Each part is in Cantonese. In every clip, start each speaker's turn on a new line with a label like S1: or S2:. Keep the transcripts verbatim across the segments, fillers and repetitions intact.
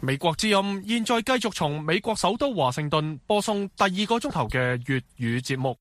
S1: 美國之音現在繼續從美國首都華盛頓播送第二個鐘頭嘅粵語節目。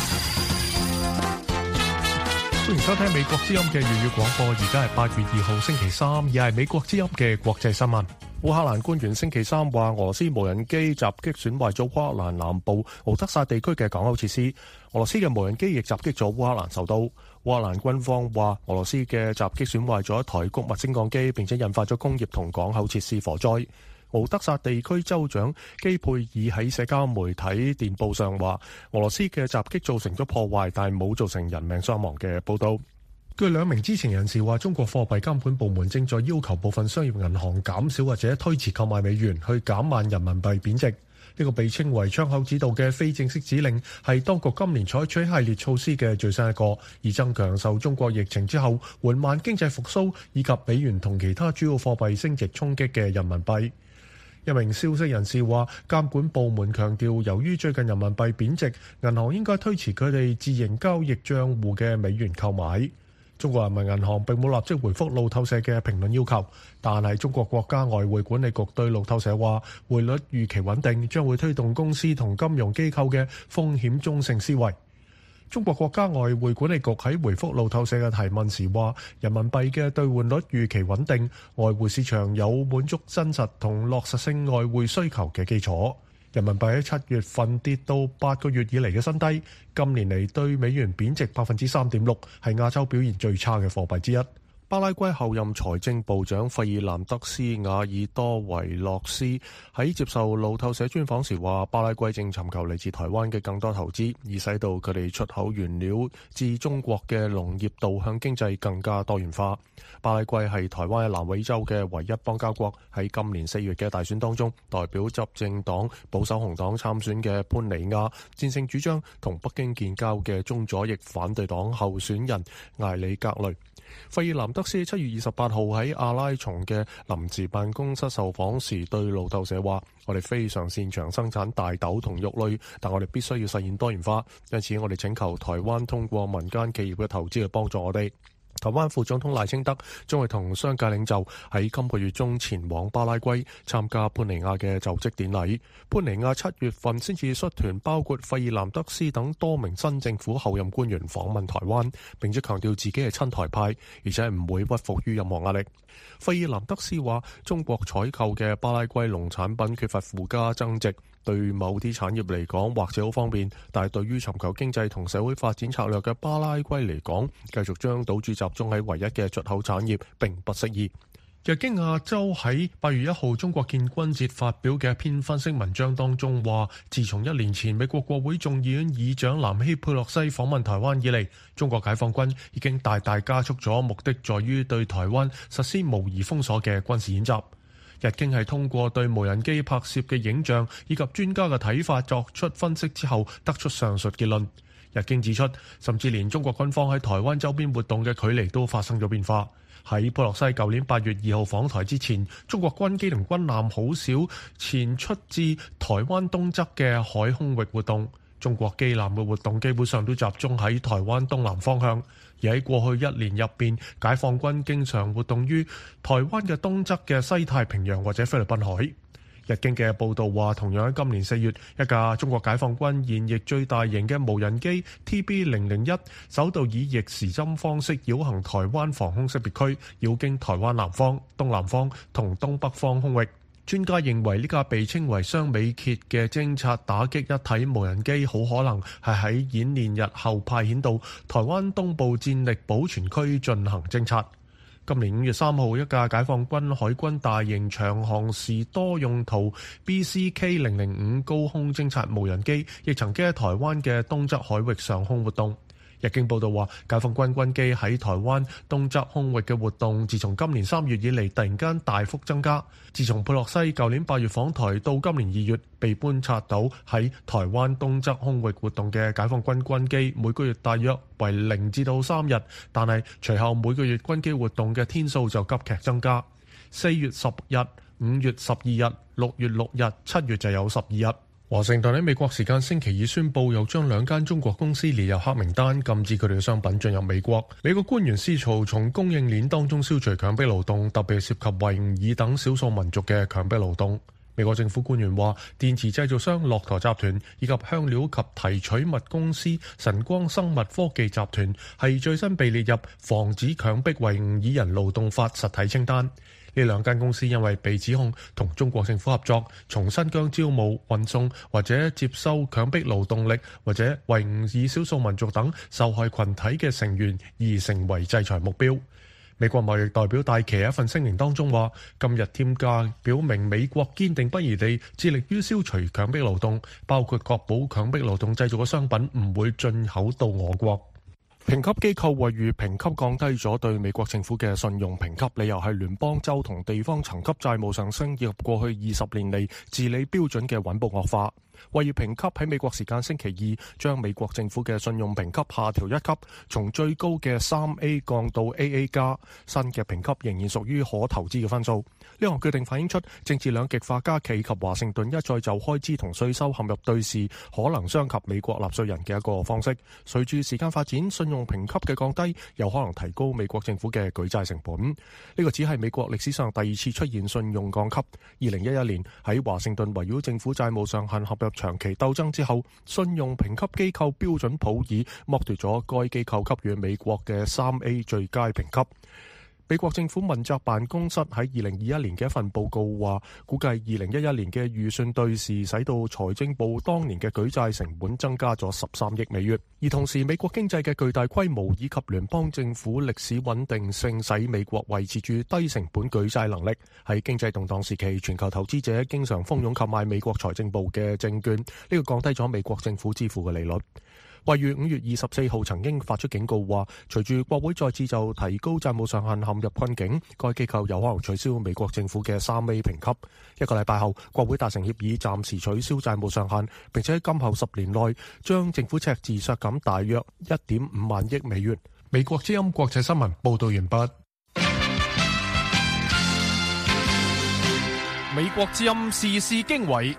S1: 歡迎收聽美國之音嘅粵語廣播，而家係八月二號星期三，而係美國之音嘅國際新聞。烏克蘭官員星期三話，俄羅斯無人機襲擊損壞咗烏克蘭南部敖德薩地區嘅港口設施。俄羅斯嘅無人機亦襲擊咗烏克蘭首都。烏克蘭軍方話，俄羅斯嘅襲擊損壞咗一台谷物升降機，並且引發咗工業同港口設施火災。敖德薩地區州長基佩爾喺社交媒體電報上話，俄羅斯嘅襲擊造成咗破壞，但係冇造成人命傷亡嘅報道。據兩名知情人士話，中國貨幣監管部門正在要求部分商業銀行減少或者推遲購買美元，去減慢人民幣貶值。呢個被稱為窗口指導嘅非正式指令，係當局今年採取系列措施嘅最新一個，以增強受中國疫情之後緩慢經濟復甦以及美元同其他主要貨幣升值衝擊嘅人民幣。一名消息人士話，監管部門強調，由於最近人民幣貶值，銀行應該推遲佢哋自營交易帳戶嘅美元購買。中國人民銀行並冇立即回覆路透社嘅評論要求，但係中國國家外匯管理局對路透社話，匯率預期穩定，將會推動公司同金融機構嘅風險中性思維。中國國家外匯管理局喺回覆路透社嘅提問時話，人民幣嘅兌換率預期穩定，外匯市場有滿足真實同落實性外匯需求嘅基礎。人民幣喺七月份跌到八個月以嚟嘅新低，今年嚟對美元貶值百分之三點六，係亞洲表現最差嘅貨幣之一。巴拉圭後任財政部長費爾南德斯瓦爾多維洛斯喺接受路透社專訪時話，巴拉圭正尋求嚟自台灣嘅更多投資，以使到佢哋出口原料至中國嘅農業導向經濟更加多元化。巴拉圭係台灣喺南美洲嘅唯一邦交國，喺今年四月嘅大選當中，代表執政黨保守紅黨參選嘅潘尼亞戰勝主張同北京建交嘅中左翼反對黨候選人艾里格雷。費爾南德斯七月二十八號喺阿拉松嘅臨時辦公室受訪時對路透社話，我哋非常擅長生產大豆同肉類，但我哋必須要實現多元化，因此我哋請求台灣通過民間企業嘅投資去幫助我哋。台灣副總統賴清德將會同商界領袖喺今個月中前往巴拉圭參加潘尼亞嘅就職典禮。潘尼亞七月份先至率團包括費爾南德斯等多名新政府候任官員訪問台灣，並且強調自己係親台派，而且唔會屈服於任何壓力。費爾南德斯話，中國採購嘅巴拉圭農產品缺乏附加增值，對某啲產業嚟講或者好方便，但係對於尋求經濟同社會發展策略嘅巴拉圭嚟講，繼續將賭注集中喺唯一嘅出口產業並不適宜。日經亞洲喺八月一號中國建軍節發表嘅一篇分析文章當中話，自從一年前美國國會眾議院議長南希佩洛西訪問台灣以嚟，中國解放軍已經大大加速咗目的在於對台灣實施模擬封鎖嘅軍事演習。日經係通過對無人機拍攝嘅影像以及專家嘅睇法作出分析之後，得出上述結論。日經指出，甚至連中國軍方喺台灣周邊活動嘅距離都發生咗變化。喺佩洛西舊年八月二號訪台之前，中國軍機同軍艦好少前出至台灣東側嘅海空域活動。中國機艦嘅活動基本上都集中喺台灣東南方向，而喺過去一年入邊，解放軍經常活動於台灣嘅東側嘅西太平洋或者菲律賓海。日經嘅報導話，同樣喺今年四月，一架中國解放軍現役最大型嘅無人機 T B 零零一首度以逆時針方式繞行台灣防空識別區，繞經台灣南方、東南方同東北方空域。專家認為呢架被稱為雙美傑嘅偵察打擊一體無人機，好可能係喺演練日後派遣到台灣東部戰力保存區進行偵察。今年五月三號，一架解放軍海軍大型長航時多用途 B C K 零零五高空偵察無人機，亦曾經喺台灣嘅東側海域上空活動。日經報道話，解放軍軍機喺台灣東側空域嘅活動，自從今年三月以嚟突然間大幅增加。自從佩洛西舊年八月訪台到今年二月被觀察到喺台灣東側空域活動嘅解放軍軍機，每個月大約為零至到三日，但係隨後每個月軍機活動嘅天數就急劇增加。四月十日、五月十二日、六月六日、七月就有十二日。 華盛頓喺美國時間星期二宣布，又將兩間中國公司列入黑名單，禁止佢哋嘅商品進入美國。美國官員試圖從供應鏈當中消除強迫勞動，特別涉及維吾爾等少數民族嘅強迫勞動。美國政府官員話，電池製造商駱駝集團以及香料及提取物公司晨光生物科技集團係最新被列入防止強迫維吾爾人勞動法實體清單。呢兩間公司因為被指控同中國政府合作，重新將招募、運送或者接收強迫勞動力或者維吾爾少數民族等受害群體嘅成員而成為制裁目標。美國貿易代表戴琪喺一份聲明當中話，今日添加表明美國堅定不移地致力於消除強迫勞動，包括確保強迫勞動製造嘅商品唔會進口到俄國。評級機構惠譽評級降低咗對美國政府嘅信用評級，理由係聯邦州同地方層級債務上升，以及過去二十年嚟治理標準嘅穩步惡化。惠譽評級喺美國時間星期二將美國政府嘅信用評級下調一級，從最高嘅三 A 降到 A A 加，新嘅評級仍然屬於可投資嘅分數。呢項決定反映出政治兩極化加劇及華盛頓一再就開支同稅收陷入對峙，可能傷及美國納稅人嘅一個方式。隨住時間發展，信用評級嘅降低有可能提高美國政府嘅舉債成本。呢、這個只係美國歷史上第二次出現信用降級。二零一一年喺華盛頓圍繞政府債務上限合約長期鬥爭之後，信用評級機構標準普爾剝奪咗該機構給予美國嘅三 A 最佳評級。美國政府問責辦公室喺二零二一年嘅一份報告話，估計二零一一年嘅預算對時使到財政部當年嘅舉債成本增加咗十三億美元。而同時，美國經濟嘅巨大規模以及聯邦政府歷史穩定性，使美國維持住低成本舉債能力。喺經濟動盪時期，全球投資者經常蜂擁購買美國財政部嘅證券，呢、這個降低咗美國政府支付嘅利率。惠譽五月二十四號曾經發出警告話，隨住國會再次就提高債務上限陷入困境，該機構有可能取消美國政府嘅三 A 評級。一個禮拜後，國會達成協議，暫時取消債務上限，並且喺今後十年內將政府赤字削減大約一點五萬億美元。美國之音國際新聞報道完畢。
S2: 美國之音時事經緯。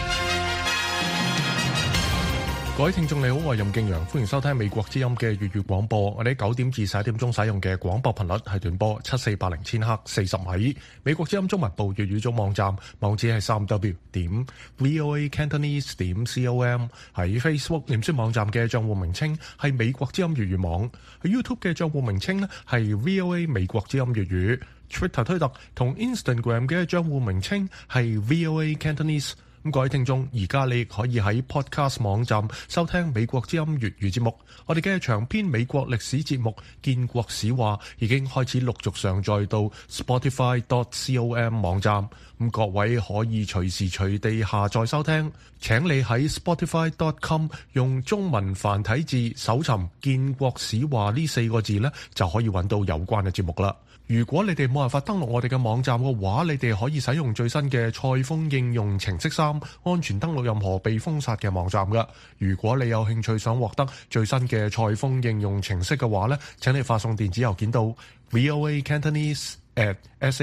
S1: 各位聽眾你好，我係任敬陽，歡迎收聽美國之音嘅粵語廣播。我哋喺九點至十一點鐘使用嘅廣播頻率係短波七四八零千赫四十米。美國之音中文部粵語組網站網址係三 W 點 VOA Cantonese 點 com。喺 Facebook 臉書網站嘅賬戶名稱係美國之音粵語網。喺 YouTube 嘅賬戶名稱呢係 VOA 美國之音粵語。Twitter 推特同 Instagram 嘅賬戶名稱係 VOA Cantonese。咁各位聽眾，而家你亦可以喺 Podcast 網站收聽美國之音粵語節目。我哋嘅長篇美國歷史節目《建國史話》已經開始陸續上載到 Spotify dot com 網站。咁各位可以隨時隨地下載收聽。請你喺 Spotify dot com 用中文繁體字搜尋《建國史話》呢四個字呢，就可以揾到有關嘅節目啦。如果你哋冇辦法登錄我哋嘅網站嘅話，你哋可以使用最新嘅賽風應用程式三，安全登錄任何被封殺嘅網站㗎。如果你有興趣想獲得最新嘅賽風應用程式嘅話呢，請你發送電子郵件到 voa cantonese at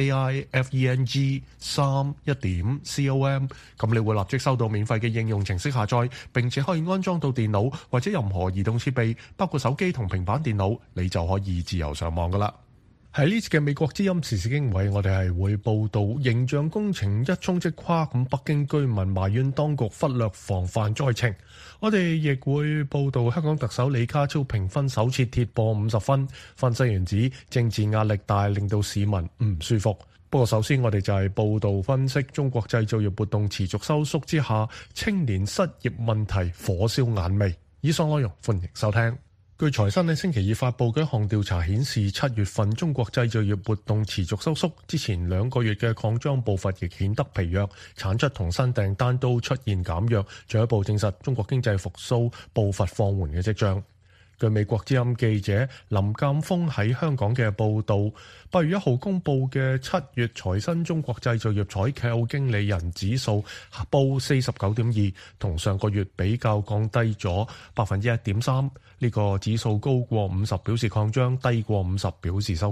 S1: saifeng 三一點 com， 咁你會立即收到免費嘅應用程式下載，並且可以安裝到電腦或者任何移動設備，包括手機同平板電腦，你就可以自由上網㗎喇。喺呢次嘅美國之音時事經緯，我哋係會報道形象工程一衝即垮，咁北京居民埋怨當局忽略防範災情。我哋亦會報道香港特首李家超評分首次跌破五十分，分析員指政治壓力大，令到市民唔舒服。不過首先我哋就係報道分析中國製造業活動持續收縮之下，青年失業問題火燒眼眉。以上內容歡迎收聽。據財新喺星期二發布嘅一項調查顯示，七月份中國製造業活動持續收縮，之前兩個月嘅擴張步伐亦顯得疲弱，產出同新訂單都出現減弱，進一步證實中國經濟復甦步伐放緩嘅跡象。據美國之音記者林鑑峰喺香港嘅報導，八月一號公佈嘅七月財新中國製造業採購經理人指數報四十九點二，同上個月比較降低咗百分之一點三。呢個指數高過五十表示擴張，低過五十表示收縮。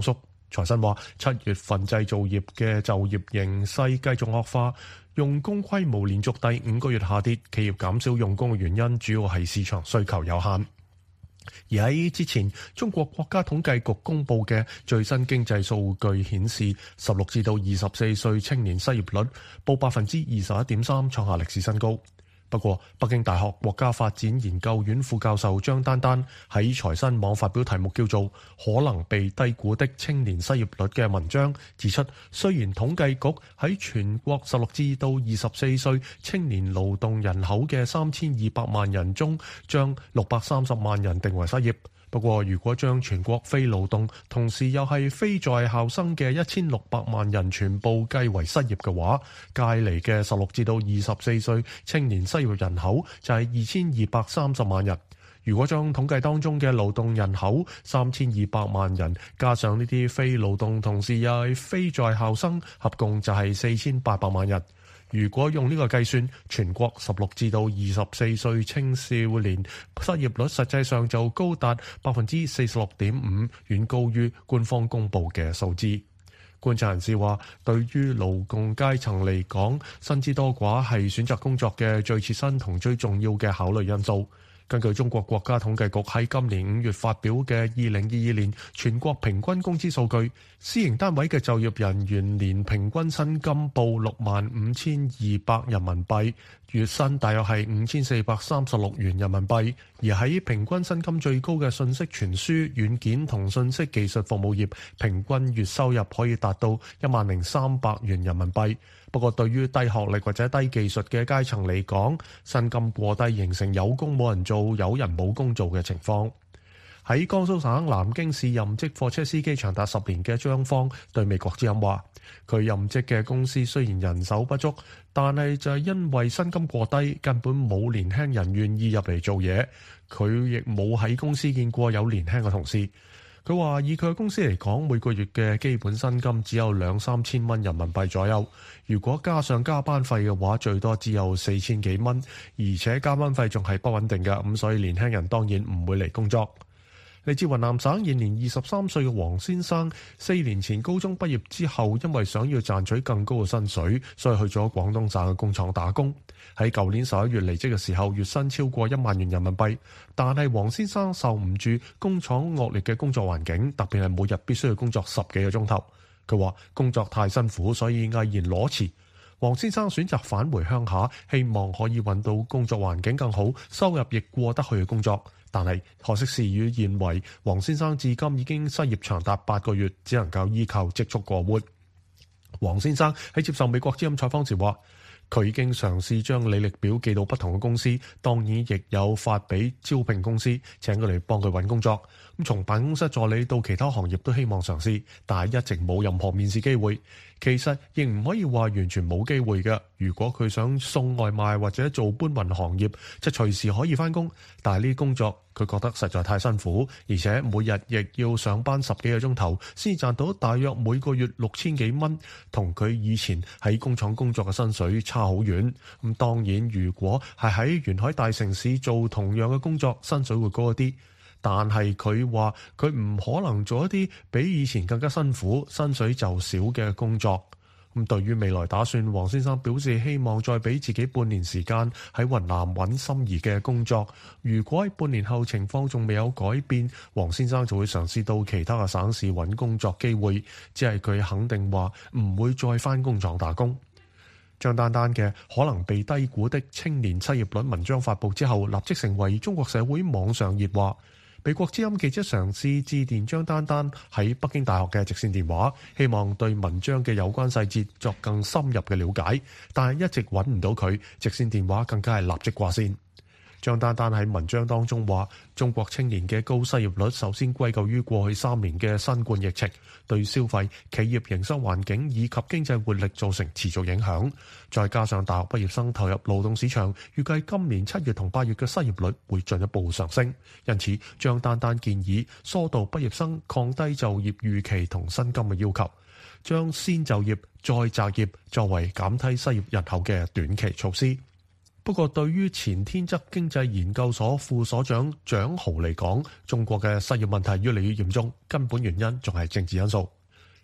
S1: 財新話，七月份製造業嘅就業形勢繼續惡化，用工規模連續第五個月下跌，企業減少用工嘅原因主要係市場需求有限。而喺之前，中國國家統計局公布嘅最新經濟數據顯示，十六至到二十四歲青年失業率報百分之二十一點三，創下歷史新高。不過，北京大學國家發展研究院副教授張丹丹喺財新網發表題目叫做《可能被低估的青年失業率》嘅文章，指出雖然統計局喺全國十六至到二十四歲青年勞動人口嘅三千二百萬人中，將六百三十萬人定為失業。不過，如果將全國非勞動同時又係非在校生嘅一千六百萬人全部計為失業嘅話，屆嚟嘅十六至到二十四歲青年失業人口就係二千二百三十萬人。如果將統計當中嘅勞動人口三千二百萬人加上呢啲非勞動同時又係非在校生，合共就係四千八百萬人。如果用呢個計算，全國十六至到二十四歲青少年失業率實際上就高達百分之四十六點五，遠高於官方公佈嘅數字。觀察人士話，對於勞動階層嚟講，薪資多寡係選擇工作嘅最切身同最重要嘅考慮因素。根據中國國家統計局喺今年五月發表嘅二零二二年全國平均工資數據，私營單位嘅就業人員年平均薪金報六萬五千二百人民幣，月薪大約係五千四百三十六元人民幣。而喺平均薪金最高嘅信息傳輸、軟件同信息技術服務業，平均月收入可以達到一萬零三百元人民幣。不過，對於低學歷或者低技術嘅階層嚟講，薪金過低形成有工冇人做、有人冇工做嘅情況。喺江蘇省南京市任職貨車司機長達十年嘅張芳對美國之音話，佢任職嘅公司雖然人手不足，但係就係因為薪金過低，根本冇年輕人願意入嚟做嘢。佢亦冇喺公司見過有年輕嘅同事。佢話以佢嘅公司嚟講，每個月嘅基本薪金只有兩三千蚊人民幣左右，如果加上加班費嘅話，最多只有四千幾蚊，而且加班費仲係不穩定嘅，咁所以年輕人當然唔會嚟工作。嚟自雲南省現年二十三歲嘅黃先生，四年前高中畢業之後，因為想要賺取更高嘅薪水，所以去咗廣東省嘅工廠打工。喺舊年十一月離職嘅時候，月薪超過一萬元人民幣。但係黃先生受唔住工廠惡劣嘅工作環境，特別係每日必須要工作十幾個鐘頭。佢話工作太辛苦，所以毅然裸辭。黃先生選擇返回鄉下，希望可以揾到工作環境更好、收入亦過得去嘅工作。但係可惜事與願違，黃先生至今已經失業長達八個月，只能夠依靠積蓄過活。黃先生喺接受美國之音採訪時話，佢已經嘗試將履歷表寄到不同嘅公司，當然亦有發俾招聘公司，請佢嚟幫佢揾工作。咁從辦公室助理到其他行業都希望嘗試，但係一直冇任何面試機會。其實亦唔可以話完全冇機會嘅。如果佢想送外賣或者做搬運行業，就隨時可以返工。但係呢啲工作佢覺得實在太辛苦，而且每日亦要上班十幾個鐘頭，先賺到大約每個月六千幾蚊，同佢以前喺工廠工作嘅薪水差好遠。咁當然，如果係喺沿海大城市做同樣嘅工作，薪水會高一啲。但係佢話佢唔可能做一啲比以前更加辛苦、薪水就少嘅工作。咁對於未來打算，黃先生表示希望再俾自己半年時間喺雲南揾心儀嘅工作。如果喺半年後情況仲未有改變，黃先生就會嘗試到其他嘅省市揾工作機會。只係佢肯定話唔會再返工廠打工。張丹丹嘅可能被低估的青年失業率文章發布之後，立即成為中國社會網上熱話。美國之音記者嘗試致電張丹丹喺北京大學嘅直線電話，希望對文章嘅有關細節作更深入嘅了解，但係一直揾唔到佢，直線電話更加係立即掛線。張丹丹喺文章當中話，中國青年嘅高失業率首先歸咎於過去三年嘅新冠疫情，對消費、企業營商環境以及經濟活力造成持續影響。再加上大學畢業生投入勞動市場，預計今年七月同八月嘅失業率會進一步上升。因此，張丹丹建議疏導畢業生降低就業預期同薪金嘅要求，將先就業再擇業作為減低失業人口嘅短期措施。不過，對於前天則經濟研究所副所長蔣豪嚟講，中國嘅失業問題越嚟越嚴重，根本原因仲係政治因素。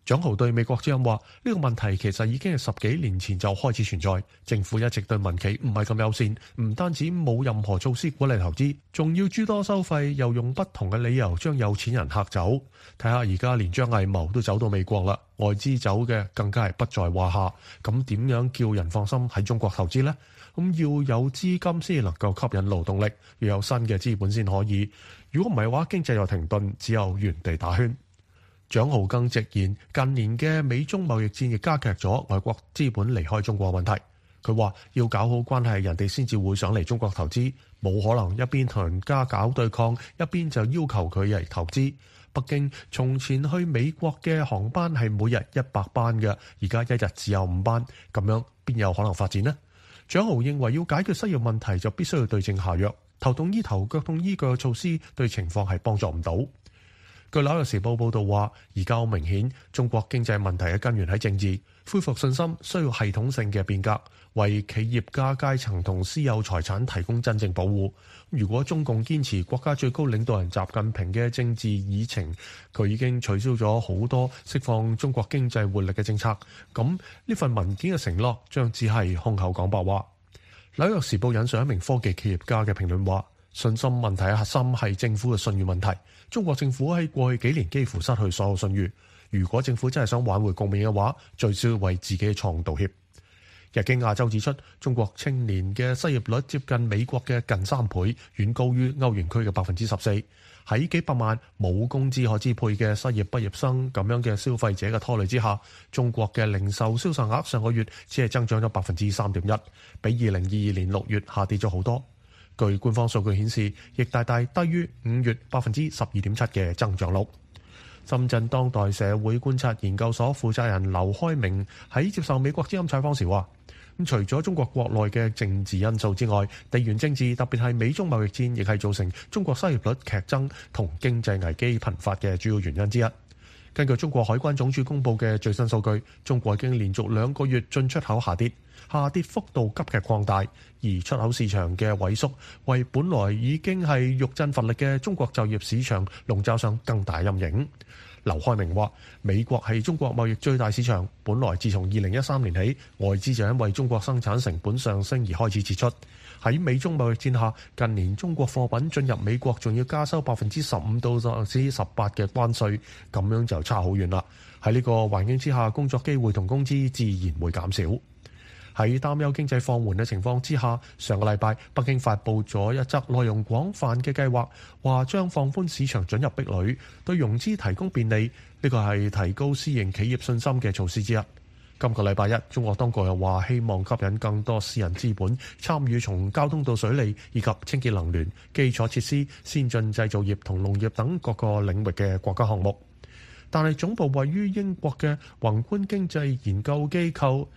S1: 蔣豪對美國之音話：呢個問題其實已經係十幾年前就開始存在，政府一直對民企唔係咁友善，唔單止冇任何措施鼓勵投資，仲要諸多收費，又用不同嘅理由將有錢人嚇走。睇下而家連張藝謀都走到美國啦，外資走嘅更加係不在話下。咁點樣叫人放心喺中國投資呢？咁要有資金先能夠吸引勞動力，要有新嘅資本先可以。如果唔係話，經濟又停頓，只有原地打圈。蔣豪更直言，近年嘅美中貿易戰亦加劇咗外國資本離開中國問題。佢話要搞好關係，人哋先至會想嚟中國投資，冇可能一邊同人家搞對抗，一邊就要求佢嚟投資。北京從前去美國嘅航班係每日一百班嘅，而家一日只有五班，咁樣邊有可能發展呢？蔣豪認為要解決失業問題，就必須要對症下藥，頭痛醫頭，腳痛醫腳嘅措施對情況係幫助唔到。據紐約時報報道話，而家好明顯，中國經濟問題嘅根源喺政治，恢復信心需要系統性嘅變革，為企業家階層同私有財產提供真正保護。如果中共堅持國家最高領導人習近平嘅政治議程，佢已經取消咗好多釋放中國經濟活力嘅政策，咁呢份文件嘅承諾將只係空口講白話。紐約時報引述一名科技企業家嘅評論話，信心問題嘅核心係政府嘅信譽問題。中國政府喺過去幾年幾乎失去所有信譽。如果政府真係想挽回局面嘅話，最少要為自己嘅錯誤道歉。日經亞洲指出，中國青年嘅失業率接近美國嘅近三倍，遠高於歐元區嘅百分之十四。喺幾百萬冇工資可支配嘅失業畢業生咁樣嘅消費者嘅拖累之下，中國嘅零售銷售額上個月只係增長咗百分之三點一，比二零二二年六月下跌咗好多。據官方數據顯示，亦大大低於五月百分之十二點七嘅增長率。深圳當代社會觀察研究所負責人劉開明喺接受美國之音採訪時話：咁除咗中國國內嘅政治因素之外，地緣政治特別係美中貿易戰，亦係造成中國失業率劇增同經濟危機頻發嘅主要原因之一。根據中國海關總署公佈嘅最新數據，中國已經連續兩個月進出口下跌，下跌幅度急劇擴大，而出口市場嘅萎縮，為本來已經係玉振乏力嘅中國就業市場籠罩上更大陰影。劉開明話：美國係中國貿易最大市場，本來自從二零一三年起，外資就因為中國生產成本上升而開始撤出。喺美中貿易戰下，近年中國貨品進入美國仲要加收百分之十五到百分之十八嘅關稅，咁樣就差好遠啦。喺呢個環境之下，工作機會同工資自然會減少。喺擔憂經濟放緩嘅情況之下，上個禮拜北京發布咗一則內容廣泛嘅計劃，話將放寬市場准入壁壘，對融資提供便利。呢個係提高私營企業信心嘅措施之一。今個禮拜一，中國當局又話希望吸引更多私人資本參與從交通到水利以及清潔能源、基礎設施、先進製造業同農業等各個領域嘅國家項目。但係總部位於英國嘅宏觀經濟研究機構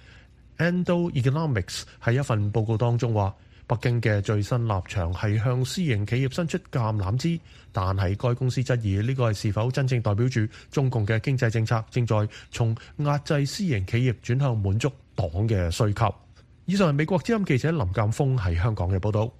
S1: Endo Economics 喺一份報告當中話，北京嘅最新立場係向私營企業伸出橄欖枝，但係該公司質疑呢個係是否真正代表住中共嘅經濟政策正在從壓制私營企業轉向滿足黨嘅需求。以上係美國之音記者林鑑峰喺香港嘅報導。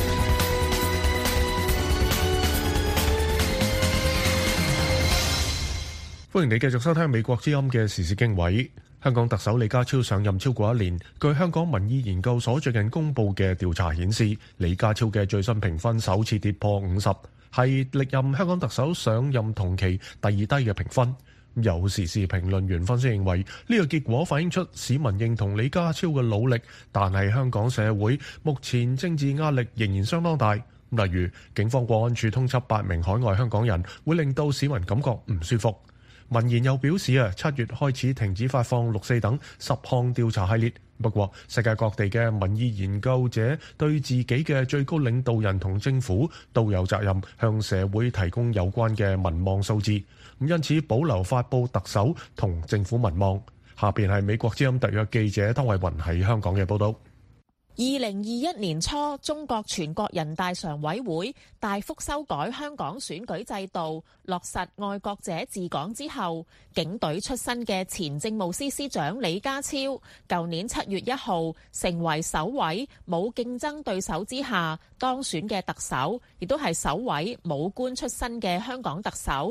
S1: 歡迎你繼續收聽美國之音嘅時事經緯。香港特首李家超上任超過一年，據香港民意研究所最近公布嘅調查顯示，李家超嘅最新評分首次跌破五十，係歷任香港特首上任同期第二低嘅評分。有時事評論員分析認為，呢個結果反映出市民認同李家超嘅努力，但係香港社會目前政治壓力仍然相當大。例如，警方國安處通緝八名海外香港人，會令到市民感覺唔舒服。民研又表示啊，七月開始停止發放六四等十項調查系列。不過，世界各地嘅民意研究者對自己嘅最高領導人同政府都有責任向社會提供有關嘅民望數字。咁因此保留發布特首同政府民望。下邊係美國之音特約記者湯慧雲喺香港嘅報導。
S3: 二零二一年初，中國全國人大常委會大幅修改香港選舉制度，落實愛國者治港之後，警隊出身嘅前政務司司長李家超，舊年七月一號成為首位冇競爭對手之下當選嘅特首，亦都係首位武官出身嘅香港特首。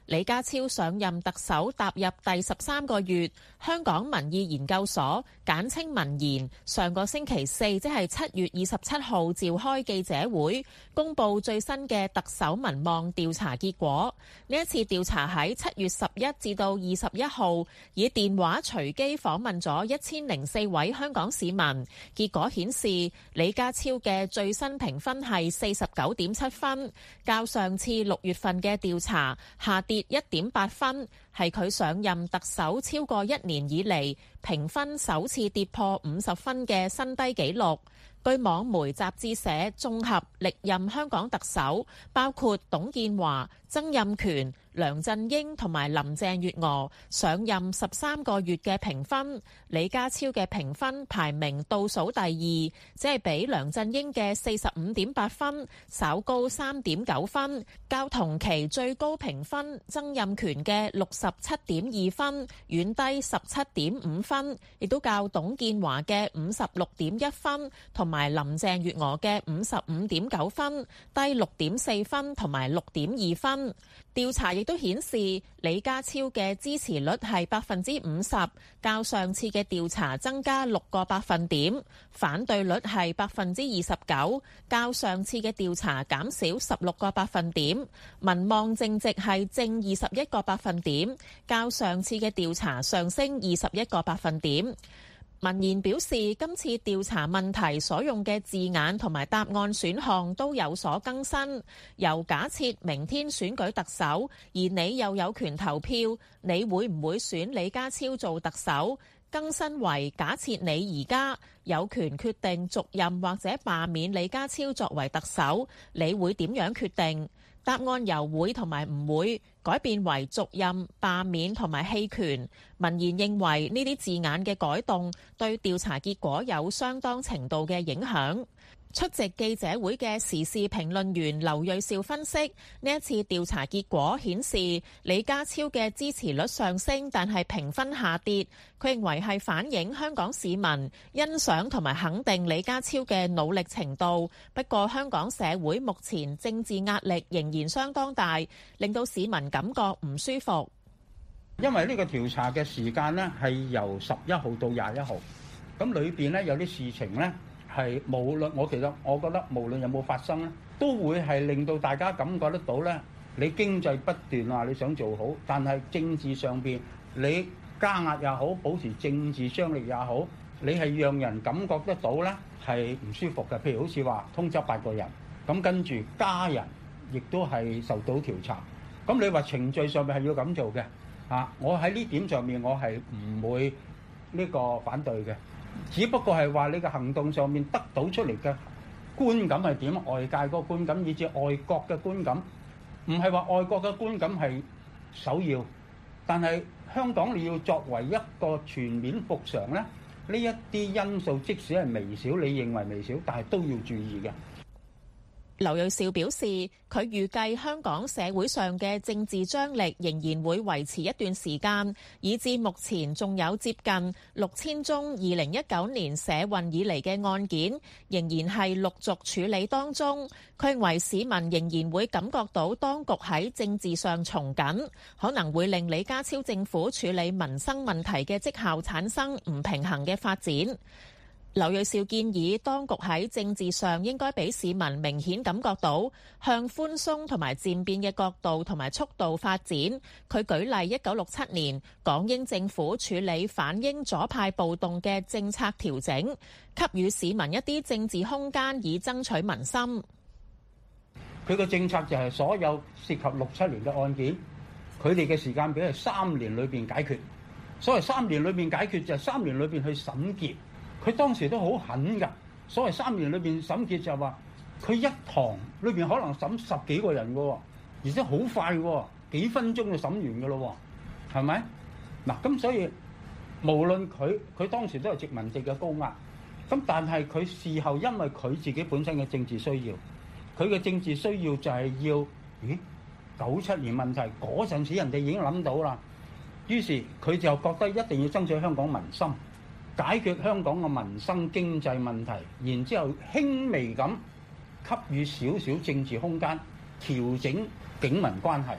S3: 李家超上任特首踏入第十三個月，香港民意研究所簡稱民研上個星期四，即係七月二十七號召開記者會，公布最新嘅特首民望調查結果。呢一次調查喺七月十一至到二十一號，以電話隨機訪問咗一千零四位香港市民，結果顯示李家超嘅最新評分係四十九點七分，較上次六月份嘅調查下跌一點八分，係佢上任特首超過一年以嚟評分首次跌破五十分嘅新低紀錄。據網媒雜誌社綜合歷任香港特首，包括董建華、曾蔭權、梁振英同埋林鄭月娥上任十三個月嘅評分，李家超嘅評分排名倒數第二，只係比梁振英嘅四十五點八分稍高三點九分，較同期最高評分曾蔭權嘅六十七點二分遠低十七點五分，亦都較董建華嘅五十六點一分同埋林鄭月娥嘅五十五點九分低六點四分同埋六點二分。調查亦都顯示李家超嘅支持率係百分之五十，較上次嘅調查增加六個百分點；反對率係百分之二十九，較上次嘅調查減少十六個百分點；民望正值係正二十一個百分點，較上次嘅調查上升二十一個百分點。民研表示，今次調查問題所用嘅字眼同埋答案選項都有所更新，由假設明天選舉特首，而你又有權投票，你會唔會選李家超做特首，更新為假設你而家有權決定續任或者罷免李家超作為特首，你會點樣決定？答案由會同埋唔會改變為續任、罷免同埋棄權。民研認為呢啲字眼嘅改動對調查結果有相當程度嘅影響。出席記者會嘅時事評論員劉銳紹分析，呢一次調查結果顯示李家超嘅支持率上升，但係評分下跌。佢認為係反映香港市民欣賞同埋肯定李家超嘅努力程度。不過香港社會目前政治壓力仍然相當大，令到市民感覺唔舒服。
S4: 因為呢個調查嘅時間呢係由十一號到廿一號，咁裏邊呢有啲事情呢。係無論我其實我覺得無論有冇發生咧，都會係令到大家感覺得到咧。你經濟不斷話你想做好，但係政治上邊你加壓也好，保持政治張力也好，你係讓人感覺得到咧係唔舒服嘅。譬如好似話通緝八個人，咁跟住家人亦都係受到調查。咁你話程序上面係要咁做嘅啊？我喺呢點上面我係唔會呢個反對嘅。只不過係話你嘅行動上面得到出嚟嘅觀感係點？外界個觀感以至外國嘅觀感，唔係話外國嘅觀感係首要，但係香港你要作為一個全面復常咧，呢一啲因素即使係微小，你認為微小，但係都要注意嘅。
S3: 劉銳紹表示，佢預計香港社會上嘅政治張力仍然會維持一段時間，以至目前仲有接近六千宗二零一九年社運以嚟嘅案件，仍然係陸續處理當中。佢認為市民仍然會感覺到當局喺政治上從緊，可能會令李家超政府處理民生問題嘅績效產生唔平衡嘅發展。劉銳紹建議當局喺政治上應該俾市民明顯感覺到向寬鬆同埋漸變嘅角度同埋速度發展。佢舉例一九六七年港英政府處理反英左派暴動嘅政策調整，給予市民一啲政治空間以爭取民心。
S4: 佢個政策就係所有涉及六七年嘅案件，佢哋嘅時間表係三年裏邊解決。所謂三年裏邊解決就係三年裏邊去審結。佢當時都好狠㗎，所謂三年裏邊審結就係話，佢一堂裏邊可能審十幾個人嘅，而且好快嘅，幾分鐘就審完嘅咯，係咪？嗱，咁所以無論佢佢當時都係殖民地嘅高壓，咁但係佢事後因為佢自己本身嘅政治需要，佢嘅政治需要就係要，咦？九七年問題嗰陣時人哋已經諗到啦，於是佢就覺得一定要爭取香港民心。解決香港嘅民生經濟問題，然之後輕微咁給予少少政治空間，調整警民關係。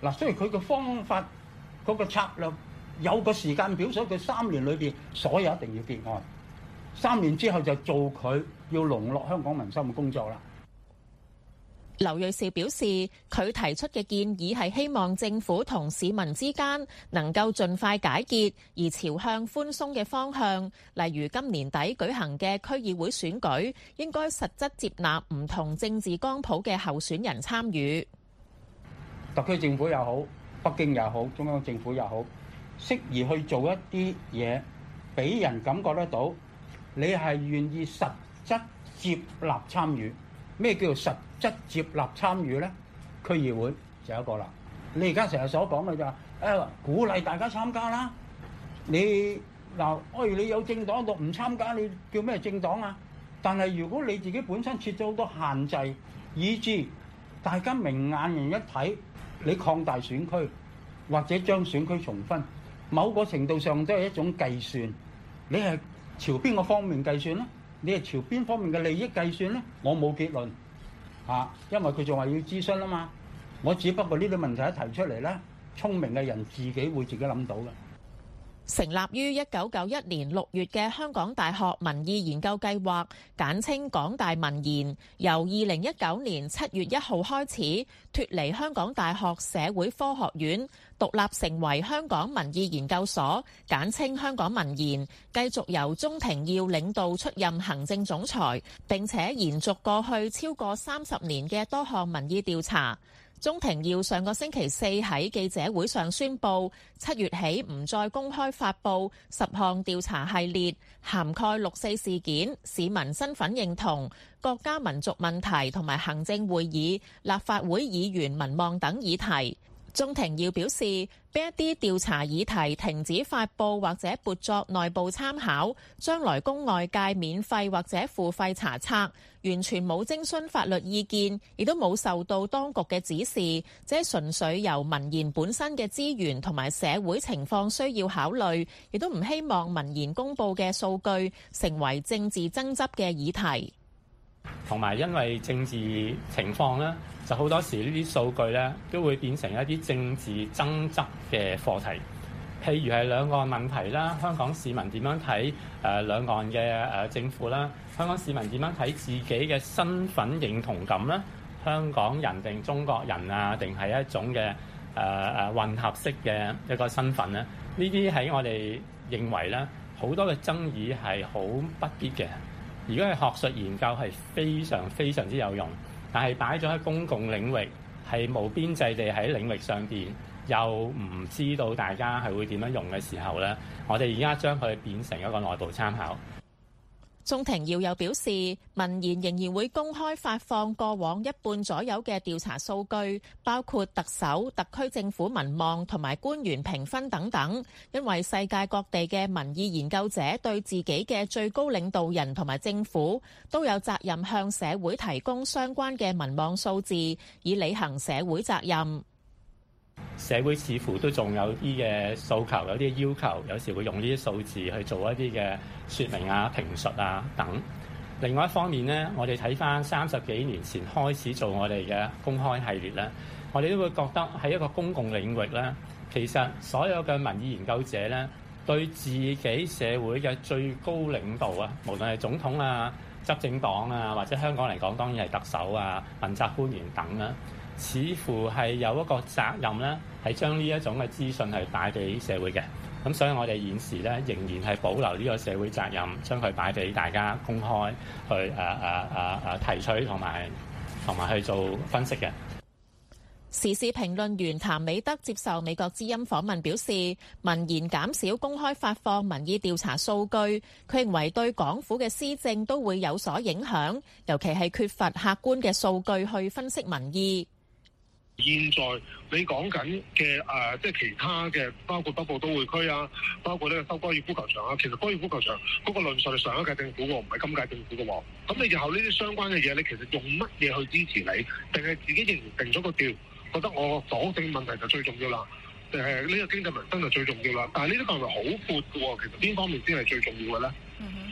S4: 嗱，所以佢嘅方法嗰個策略有個時間表，所以佢三年裏邊所有一定要結案，三年之後就做佢要籠絡香港民心嘅工作啦。
S3: 劉銳紹表示，佢提出嘅建議係希望政府同市民之間能夠盡快解結，而朝向寬鬆嘅方向，例如今年底舉行嘅區議會選舉，應該實質接納唔同政治光譜嘅候選人參與。
S4: 特區政府又好，北京又好，中央政府又好，適宜去做一啲嘢，俾人感覺得到你係願意實質接納參與。咩叫做實質接納參與呢？區議會就一個啦。你而家成日所講嘅就係誒鼓勵大家參加啦。你嗱，哎你有政黨度唔參加，你叫咩政黨啊？但係如果你自己本身設咗好多限制，以致大家明眼人一睇，你擴大選區或者將選區重分，某個程度上都係一種計算。你係朝邊個方面計算呢？你係朝邊方面嘅利益計算呢？我冇結論嚇，因為佢仲話要諮詢啊嘛。我只不過呢啲問題一提出嚟咧，聰明嘅人自己會自己諗到嘅。
S3: 成立於一九九一年六月嘅香港大學民意研究計劃，簡稱港大民研，由二零一九年七月一號開始脫離香港大學社會科學院，獨立成為香港民意研究所，簡稱香港民研，繼續由鍾庭耀領導出任行政總裁，並且延續過去超過三十年嘅多項民意調查。鍾庭耀上個星期四喺記者會上宣布，七月起唔再公開發布十項調查系列，涵蓋六四事件、市民身份認同、國家民族問題同埋行政會議、立法會議員民望等議題。鍾庭耀表示，邊一啲調查議題停止發布或者撥作內部參考，將來供外界免費或者付費查冊，完全冇徵詢法律意見，亦都冇受到當局嘅指示，即係純粹由民研本身嘅資源同埋社會情況需要考慮，亦都唔希望民研公佈嘅數據成為政治爭執嘅議題。
S5: 同埋因為政治情況咧，就好多時呢啲數據咧都會變成一啲政治爭執嘅課題。譬如係兩岸問題啦，香港市民點樣睇誒兩岸嘅誒政府啦？香港市民點樣睇自己嘅身份認同感咧？香港人定中國人啊？定係一種嘅誒誒混合式嘅一個身份咧？呢啲喺我哋認為咧，好多嘅爭議係好不必嘅。如果係學術研究係非常非常之有用，但係擺咗喺公共領域，係無邊際地喺領域上邊，又唔知道大家係會點樣用嘅時候咧，我哋而家將佢變成一個內部參考。
S3: 鍾庭耀又表示，民研仍然會公開發放過往一半左右嘅調查數據，包括特首、特區政府民望同埋官員評分等等。因為世界各地嘅民意研究者對自己嘅最高領導人同埋政府都有責任向社會提供相關嘅民望數字，以履行社會責任。
S5: 社會似乎都仲有啲嘅訴求，有啲要求，有時會用呢啲數字去做一啲嘅說明啊、評述啊等。另外一方面呢，我哋睇翻三十幾年前開始做我哋嘅公開系列咧，我哋都會覺得喺一個公共領域咧，其實所有嘅民意研究者咧，對自己社會嘅最高領導啊，無論係總統啊、執政黨啊，或者香港嚟講當然係特首啊、問責官員等啦，似乎係有一個責任咧，係將呢一種嘅資訊係帶俾社會嘅。咁所以我哋現時咧仍然係保留呢個社會責任，將佢擺俾大家公開去誒誒誒誒提取同埋同埋去做分析嘅。
S3: 時事評論員譚美德接受美國之音訪問表示，民研減少公開發放民意調查數據，佢認為對港府嘅施政都會有所影響，尤其係缺乏客觀嘅數據去分析民意。
S6: 現在你講緊嘅誒，即係其他嘅，包括北部都會區啊，包括呢個收高爾夫球場啊。其實高爾夫球場嗰個論述係上一屆政府喎，唔係今屆政府嘅喎。咁你日後呢啲相關嘅嘢，你其實用乜嘢去支持你？定係自己仍然定咗個調，覺得我黨政問題就最重要啦？定係呢個經濟民生就最重要啦？但係呢啲範圍好闊嘅喎，其實邊方面先係最重要嘅咧？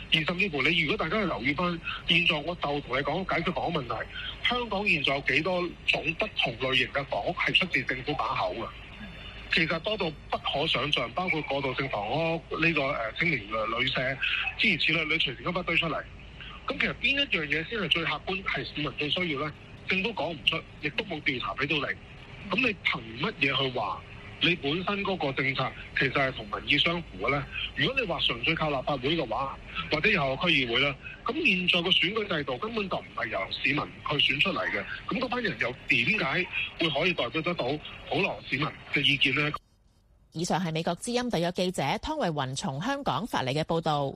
S6: 而甚至乎你如果大家去留意翻現在，我就同你講解決房屋問題。香港現在有幾多種不同類型嘅房屋係出自政府把口嘅？其實多到不可想像，包括過渡性房屋呢、這個誒青年旅社，諸如此類，你隨時都不堆出嚟。咁其實邊一樣嘢先係最客觀，係市民最需要咧？政府講唔出，亦都冇調查俾到你。咁你憑乜嘢去話你本身嗰個政策其實係同民意相符嘅咧？如果你話純粹靠立法會嘅話，或者以後區議會啦，咁現在個選舉制度根本就唔係由市民去選出嚟嘅。咁嗰班人又點解會可以代表得到普羅市民嘅意見呢？
S3: 以上係美國之音特約記者湯慧雲從香港發嚟嘅報導。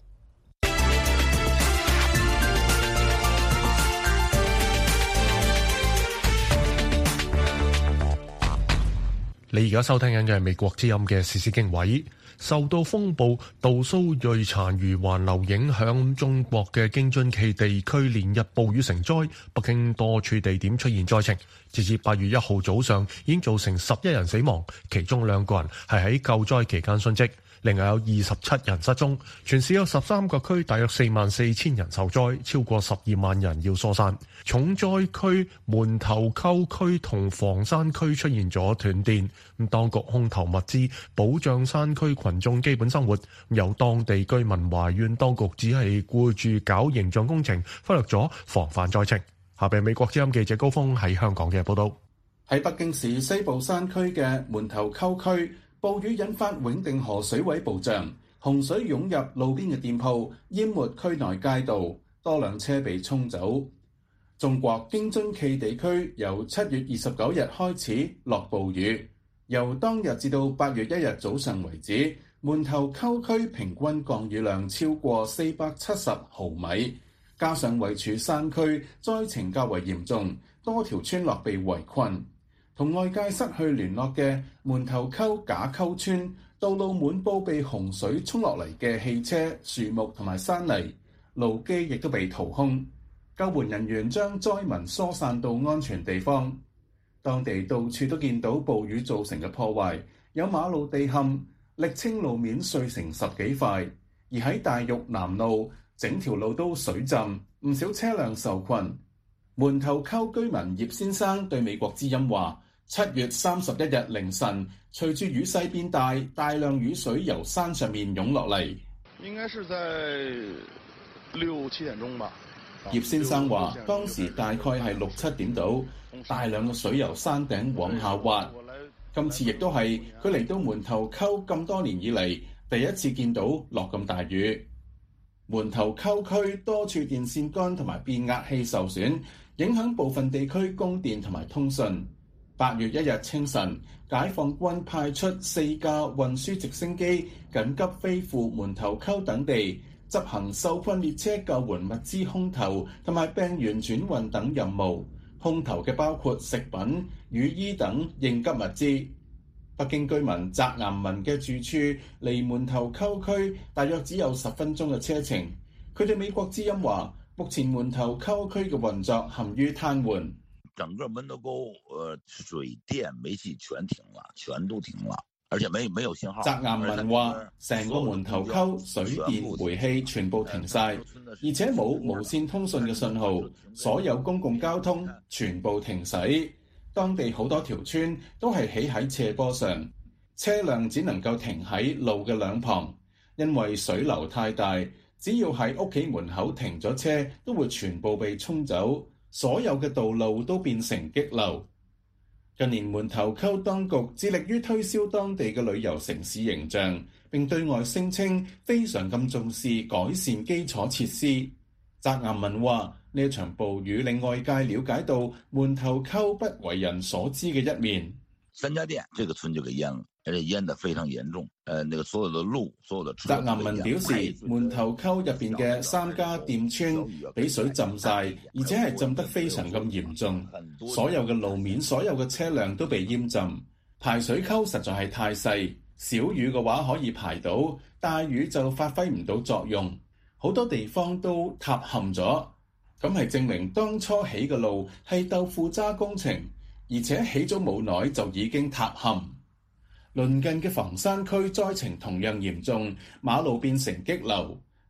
S1: 你而家收聽緊嘅係美國之音嘅時事經緯。受到風暴杜蘇芮殘餘環流影響，中國嘅京津冀地區連日暴雨成災，北京多處地點出現災情。截至八月一號早上，已經造成十一人死亡，其中兩個人係喺救災期間殉職。另外有二十七人失蹤，全市有十三個區，大約四萬四千人受災，超過十二萬人要疏散。重災區門頭溝區同房山區出現咗斷電，咁當局空投物資保障山區群眾基本生活。有當地居民懷怨當局只係顧住搞形象工程，忽略咗防範災情。下邊美國之音記者高峰喺香港嘅報道。
S7: 喺北京市西部山區嘅門頭溝區，暴雨引發永定河水位暴漲，洪水湧入路邊嘅店鋪，淹沒區內街道，多輛車被沖走。中國京津冀地區由七月二十九日開始落暴雨，由當日至到八月一日早上為止，門頭溝區平均降雨量超過四百七十毫米，加上位處山區，災情較為嚴重，多條村落被圍困。同外界失去聯絡嘅門頭溝架溝村，道路滿布被洪水沖落嚟嘅汽車、樹木同埋山泥，路基亦都被掏空。救援人員將災民疏散到安全地方。當地到處都見到暴雨造成嘅破壞，有馬路地陷，瀝青路面碎成十幾塊，而喺大玉南路，整條路都水浸，唔少車輛受困。門頭溝居民葉先生對美國之音話：七月三十一日凌晨，隨住雨勢變大，大量雨水由山上面湧落嚟。
S8: 應該是在六七點鐘吧。
S7: 葉先生話：當時大概係六七點度，大量嘅水由山頂往下滑。今次亦都係佢嚟到門頭溝咁多年以嚟第一次見到落咁大雨。門頭溝區多處電線桿同埋變壓器受損，影響部分地區供電同埋通訊。八月一日清晨，解放軍派出四架運輸直升機緊急飛赴門頭溝等地，執行受困列車救援物資空投同埋病員轉運等任務。空投嘅包括食品、雨衣等應急物資。北京居民翟岩民嘅住處離門頭溝區大約只有十分鐘嘅車程。佢對美國之音話：目前門頭溝區嘅運作陷於癱瘓。
S9: 整個門頭溝，呃，水電煤氣全停了，全都停了，而且沒沒有信號。
S7: 翟岩民話：成個門頭溝水電煤氣全部停晒，而且冇無線通訊嘅信號，所有公共交通全部停駛。當地好多條村都係起喺斜坡上，車輛只能夠停喺路嘅兩旁，因為水流太大，只要喺屋企門口停咗車，都會全部被沖走。所有嘅道路都變成激流。近年門頭溝當局致力於推銷當地嘅旅遊城市形象，並對外聲稱非常咁重視改善基礎設施。翟岩民話：呢一場暴雨令外界了解到門頭溝不為人所知嘅一面。
S9: 三家店這個村就給淹了，而且淹得非常嚴重。誒，那個所有的路、所有的車。
S7: 翟岩民表示，門頭溝入邊嘅三家店村俾水浸晒，而且係浸得非常咁嚴重。所有嘅路面、所有嘅車輛都被淹浸。排水溝實在係太細，小雨嘅話可以排到，大雨就發揮唔到作用。好多地方都塌陷咗，咁係證明當初起嘅路係豆腐渣工程。而且起咗冇耐就已經塌陷。鄰近嘅房山區災情同樣嚴重，馬路變成激流，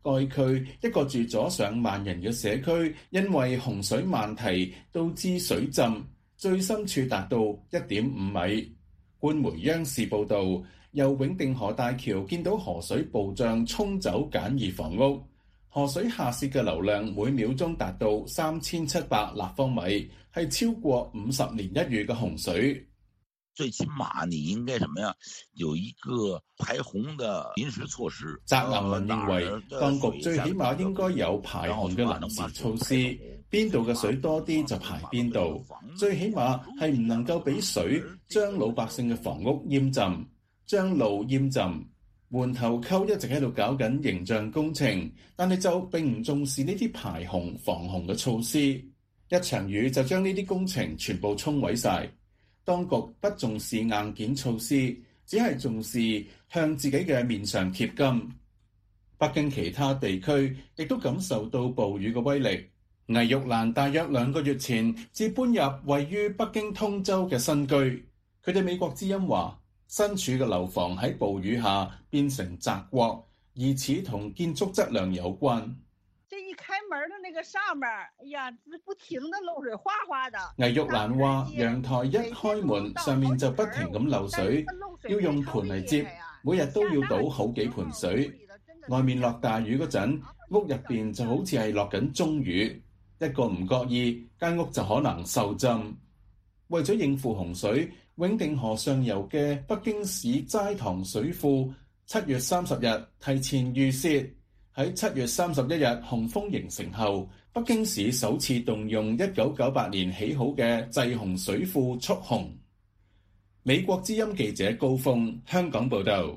S7: 該區一個住咗上萬人嘅社區，因為洪水漫堤導致水浸，最深處達到一點五米。官媒央視報導，由永定河大橋見到河水暴漲沖走簡易房屋，河水下泄嘅流量每秒鐘達到三千七百立方米，係超過五十年一遇嘅洪水。
S9: 最起碼你應該什麼呀？有一個排洪的臨時措施。
S7: 翟岩民認為，當局最起碼應該有排洪嘅臨時措施，邊度嘅水多啲就排邊度。最起碼係唔能夠俾水將老百姓嘅房屋淹浸，將路淹浸。門頭溝一直喺度搞緊形象工程，但係就並唔重視呢啲排洪防洪嘅措施。一場雨就將呢啲工程全部沖毀晒。當局不重視硬件措施，只係重視向自己嘅面上貼金。北京其他地區亦都感受到暴雨嘅威力。倪玉蘭大約兩個月前至搬入位於北京通州嘅新居，佢對美國之音話：身處嘅樓房喺暴雨下變成澤國，疑似同建築質量有關。
S10: 這一開門的那個上面，哎呀，不停的漏水，嘩嘩的。
S7: 倪玉蘭話：陽台一開門，上面就不停咁漏水，要用盆嚟接，每日都要倒好幾盆水。外面落大雨嗰陣，屋入邊就好似係落緊中雨，一個唔覺意，間屋就可能受浸。為咗應付洪水，永定河上游嘅北京市齋堂水庫七月三十日提前預泄。喺七月三十一日洪峰形成後，北京市首次動用一九九八年起好嘅滯洪水庫蓄洪。美國之音記者高峰香港報道。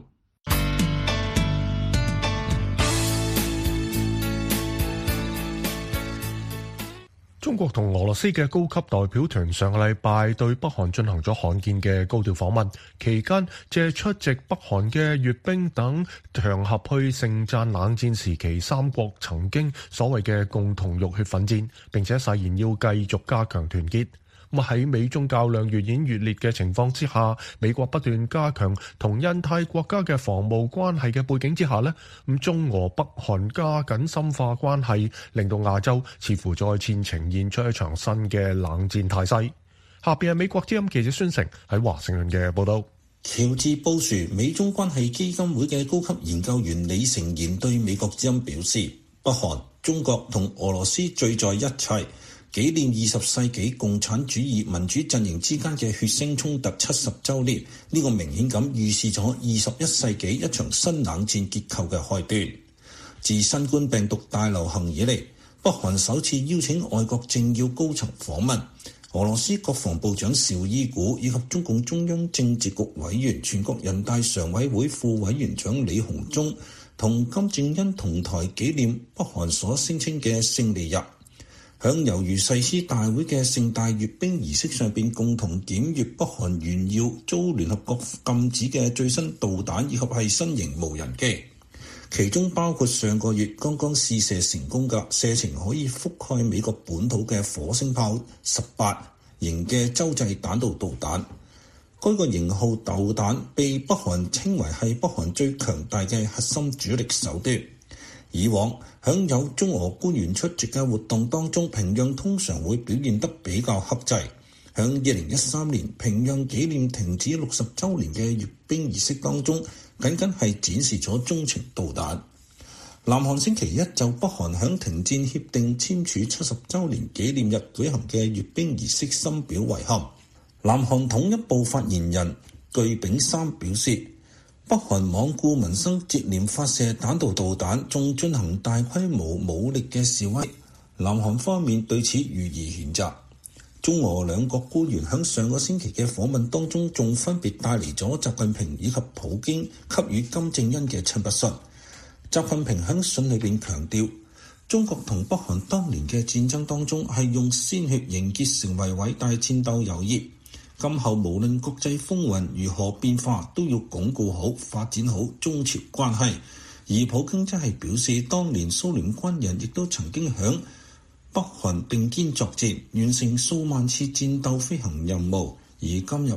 S1: 中國同俄羅斯嘅高級代表團上個禮拜對北韓進行咗罕見嘅高調訪問，期間借出席北韓嘅閱兵等場合去盛讚冷戰時期三國曾經所謂嘅共同浴血奮戰，並且誓言要繼續加強團結。咁喺美中較量越演越烈嘅情況之下，美國不斷加強同印太國家嘅防務關係嘅背景之下呢，咁中俄北韓加緊深化關係，令到亞洲似乎再次呈現出一場新嘅冷戰態勢。下邊係美國之音記者孫成喺華盛頓嘅報道。
S11: 喬治布殊美中關係基金會嘅高級研究員李成賢對美國之音表示，北韓、中國同俄羅斯聚在一齊，紀念二十世紀共產主義民主陣營之間嘅血腥衝突七十週年，呢個明顯咁預示咗二十一世紀一場新冷戰結構嘅開端。自新冠病毒大流行以嚟，北韓首次邀請外國政要高層訪問，俄羅斯國防部長邵伊古以及中共中央政治局委員、全國人大常委會副委員長李鴻忠同金正恩同台紀念北韓所聲稱嘅勝利日。響猶如誓師大會嘅盛大閱兵儀式上邊，共同檢閱北韓炫耀遭聯合國禁止嘅最新導彈以及係新型無人機，其中包括上個月剛剛試射成功嘅射程可以覆蓋美國本土嘅火星炮十八型嘅洲際彈道導彈。該個型號導彈被北韓稱為係北韓最強大嘅核心主力手段。以往響有中俄官員出席嘅活動當中，平壤通常會表現得比較克制。響二零一三年平壤紀念停止六十週年嘅閱兵儀式當中，僅僅係展示咗中程導彈。南韓星期一就北韓響停戰協定簽署七十週年紀念日舉行嘅閱兵儀式深表遺憾。南韓統一部發言人具炳三表示，北韓罔顧民生，接連發射彈道導彈，仲進行大規模武力嘅示威。南韓方面對此予以譴責。中俄兩國官員喺上個星期嘅訪問當中，仲分別帶嚟咗習近平以及普京給予金正恩嘅親筆信。習近平喺信裏邊強調，中國同北韓當年嘅戰爭當中係用鮮血凝結成為偉大戰鬥友誼。今後無論國際風雲如何變化，都要鞏固好、發展好中朝關係。而普京則係表示，當年蘇聯軍人亦都曾經響北韓並肩作戰，完成數萬次戰鬥飛行任務。而今日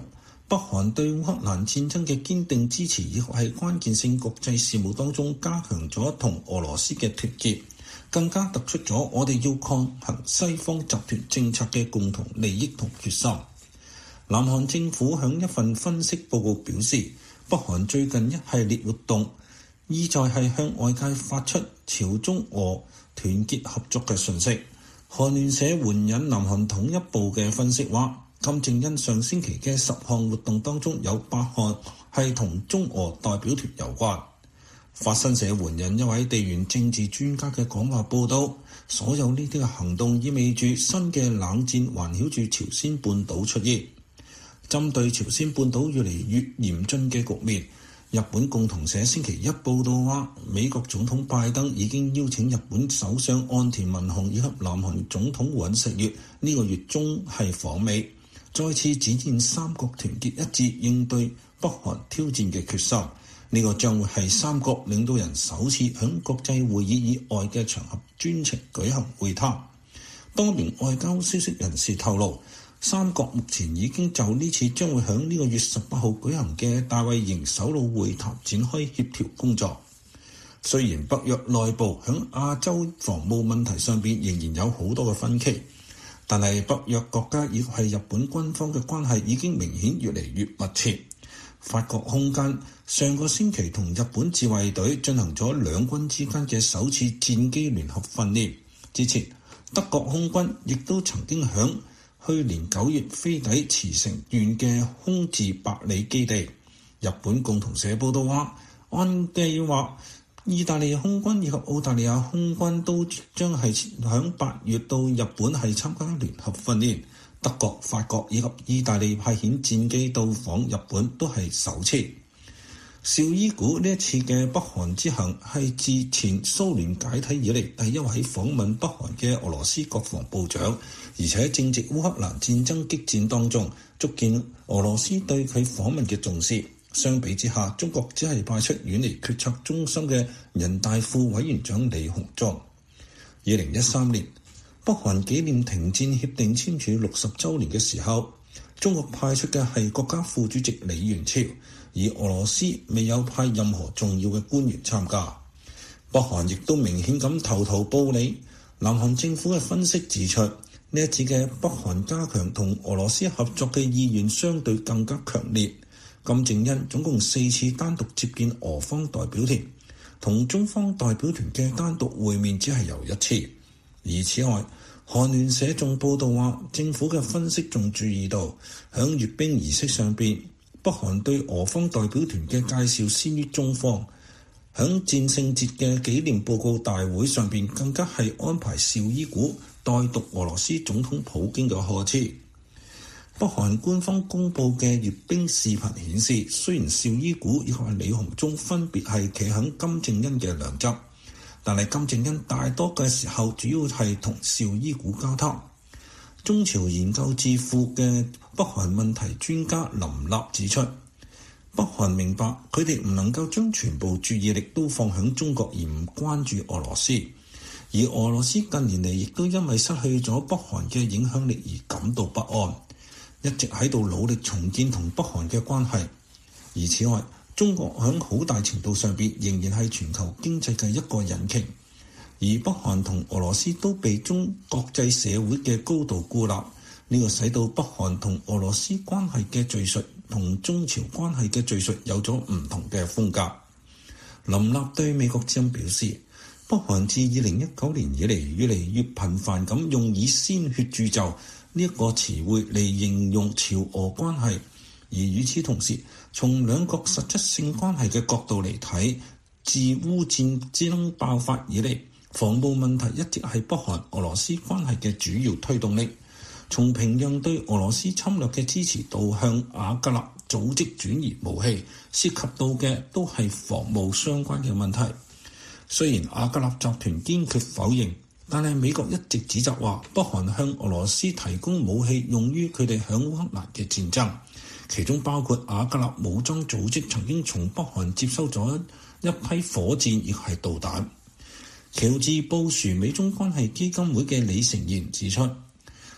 S11: 北韓對烏克蘭戰爭嘅堅定支持，亦係關鍵性國際事務當中加強咗同俄羅斯嘅團結，更加突出咗我哋要抗衡西方集團政策嘅共同利益同決心。南韓政府響一份分析報告表示，北韓最近一系列活動意在係向外界發出朝中俄團結合作嘅訊息。韓聯社援引南韓統一部嘅分析話，金正恩上星期嘅十項活動當中有八項係同中俄代表團有關。法新社援引一位地緣政治專家嘅講話報道，所有呢啲嘅行動意味住新嘅冷戰環繞住朝鮮半島出現。針對朝鮮半島越嚟越嚴峻嘅局面，日本共同社星期一報道話，美國總統拜登已經邀請日本首相岸田文雄以及南韓總統尹錫悅呢個月中係訪美，再次展現三國團結一致應對北韓挑戰嘅決心。呢、這個將會係三國領導人首次響國際會議以外嘅場合專程舉行會談。多名外交消息人士透露，三國目前已經就呢次將會響呢個月十八號舉行嘅大衛營首腦會談展開協調工作。雖然北約內部響亞洲防務問題上邊仍然有好多嘅分歧，但係北約國家亦係日本軍方嘅關係已經明顯越嚟越密切。法國空軍上個星期同日本自衛隊進行咗兩軍之間嘅首次戰機聯合訓練。之前德國空軍亦都曾經響去年九月飛抵茨城縣嘅空自百里基地。日本共同社報道話，按計劃意大利空軍以及澳大利亞空軍都將係響八月到日本係參加聯合訓練。德國、法國以及意大利派遣戰機到訪日本都係首次。紹伊古呢一次嘅北韓之行係自前蘇聯解體以嚟第一位訪問北韓嘅俄羅斯國防部長，而且正值烏克蘭戰爭激戰當中，足見俄羅斯對佢訪問嘅重視。相比之下，中國只係派出遠離決策中心嘅人大副委員長李鴻忠。二零一三年北韓紀念停戰協定簽署六十週年嘅時候，中國派出嘅係國家副主席李元朝，而俄羅斯未有派任何重要嘅官員參加。北韓亦都明顯咁投桃報李。南韓政府嘅分析指出，呢一次嘅北韓加強同俄羅斯合作嘅意願相對更加強烈。金正恩總共四次單獨接見俄方代表團，同中方代表團嘅單獨會面只係有一次。而此外，韓聯社仲報道話，政府嘅分析仲注意到，響閱兵儀式上邊，北韓對俄方代表團嘅介紹先於中方。響戰勝節嘅紀念報告大會上邊，更加係安排紹伊古代讀俄羅斯總統普京嘅賀詞。北韓官方公佈嘅閱兵視頻顯示，雖然紹伊古以及李鴻忠分別係企喺金正恩嘅兩側，但係金正恩大多嘅時候主要係同紹伊古交談。中朝研究智庫嘅北韓問題專家林立指出，北韓明白佢哋唔能夠將全部注意力都放響中國而唔關注俄羅斯，而俄羅斯近年嚟亦都因為失去咗北韓嘅影響力而感到不安，一直喺度努力重建同北韓嘅關係。而此外，中國響好大程度上邊仍然係全球經濟嘅一個引擎，而北韓同俄羅斯都被中國際社會嘅高度孤立，呢個使到北韓同俄羅斯關係嘅敘述同中朝關係嘅敘述有咗唔同嘅風格。林立對美國之音表示，北韓自二零一九年以嚟越嚟越頻繁咁用以鮮血鑄就呢一個詞彙嚟形容朝俄關係，而與此同時，從兩國實質性關係嘅角度嚟睇，自烏戰爭爆發以嚟，防務問題一直係北韓俄羅斯關係嘅主要推動力。從平壤對俄羅斯侵略嘅支持度向瓦格納組織轉移武器，涉及到嘅都係防務相關嘅問題。雖然瓦格納集團堅決否認，但係美國一直指責話北韓向俄羅斯提供武器用於佢哋響烏克蘭嘅戰爭，其中包括瓦格納武裝組織曾經從北韓接收咗一批火箭亦係導彈。喬治布殊美中關係基金會嘅李成賢指出，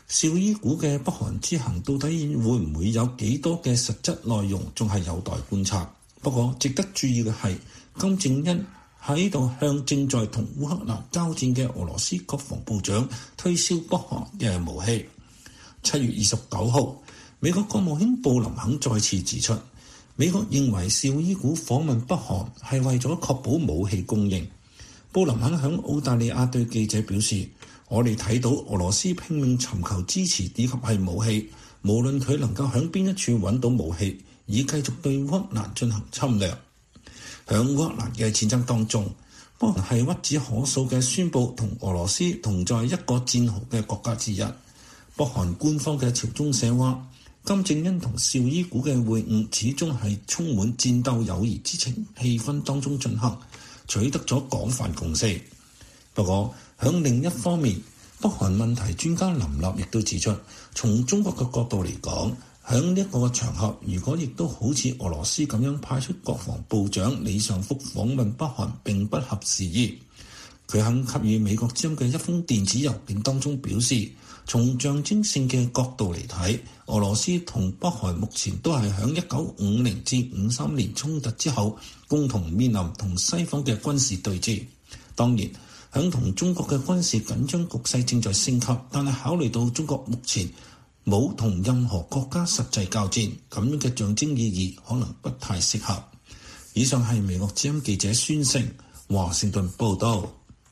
S11: 紹伊古嘅北韓之行到底會唔會有幾多嘅實質內容，仲係有待觀察。不過值得注意嘅係，金正恩喺度向正在同烏克蘭交戰嘅俄羅斯國防部長推銷北韓嘅武器。七月二十九號，美國國務卿布林肯再次指出，美國認為紹伊古訪問北韓係為咗確保武器供應。布林肯響澳大利亞對記者表示，我哋睇到俄羅斯拼命尋求支持以及係武器，無論佢能夠響邊一處揾到武器，以繼續對烏克蘭進行侵略。響烏克蘭嘅戰爭當中，北韓係屈指可數嘅宣布同俄羅斯同在一個戰壕嘅國家之一。北韓官方嘅朝中社話，金正恩同紹伊古嘅會晤始終係充滿戰鬥友誼之情氣氛當中進行，取得咗廣泛共識。不過響另一方面，北韓問題專家林立亦都指出，從中國嘅角度嚟講，響呢一個場合，如果亦都好似俄羅斯咁樣派出國防部長李尚福訪問北韓並不合時宜。佢喺給予美國之音嘅一封電子郵件當中表示，從象徵性嘅角度嚟睇，俄羅斯同北韓目前都係喺一九五零至五三年衝突之後，共同面臨同西方嘅軍事對峙。當然，響同中國嘅軍事緊張局勢正在升級，但係考慮到中國目前冇同任何國家實際交戰，咁樣嘅象徵意義可能不太適合。以上係美國之音記者孫成華盛頓報道。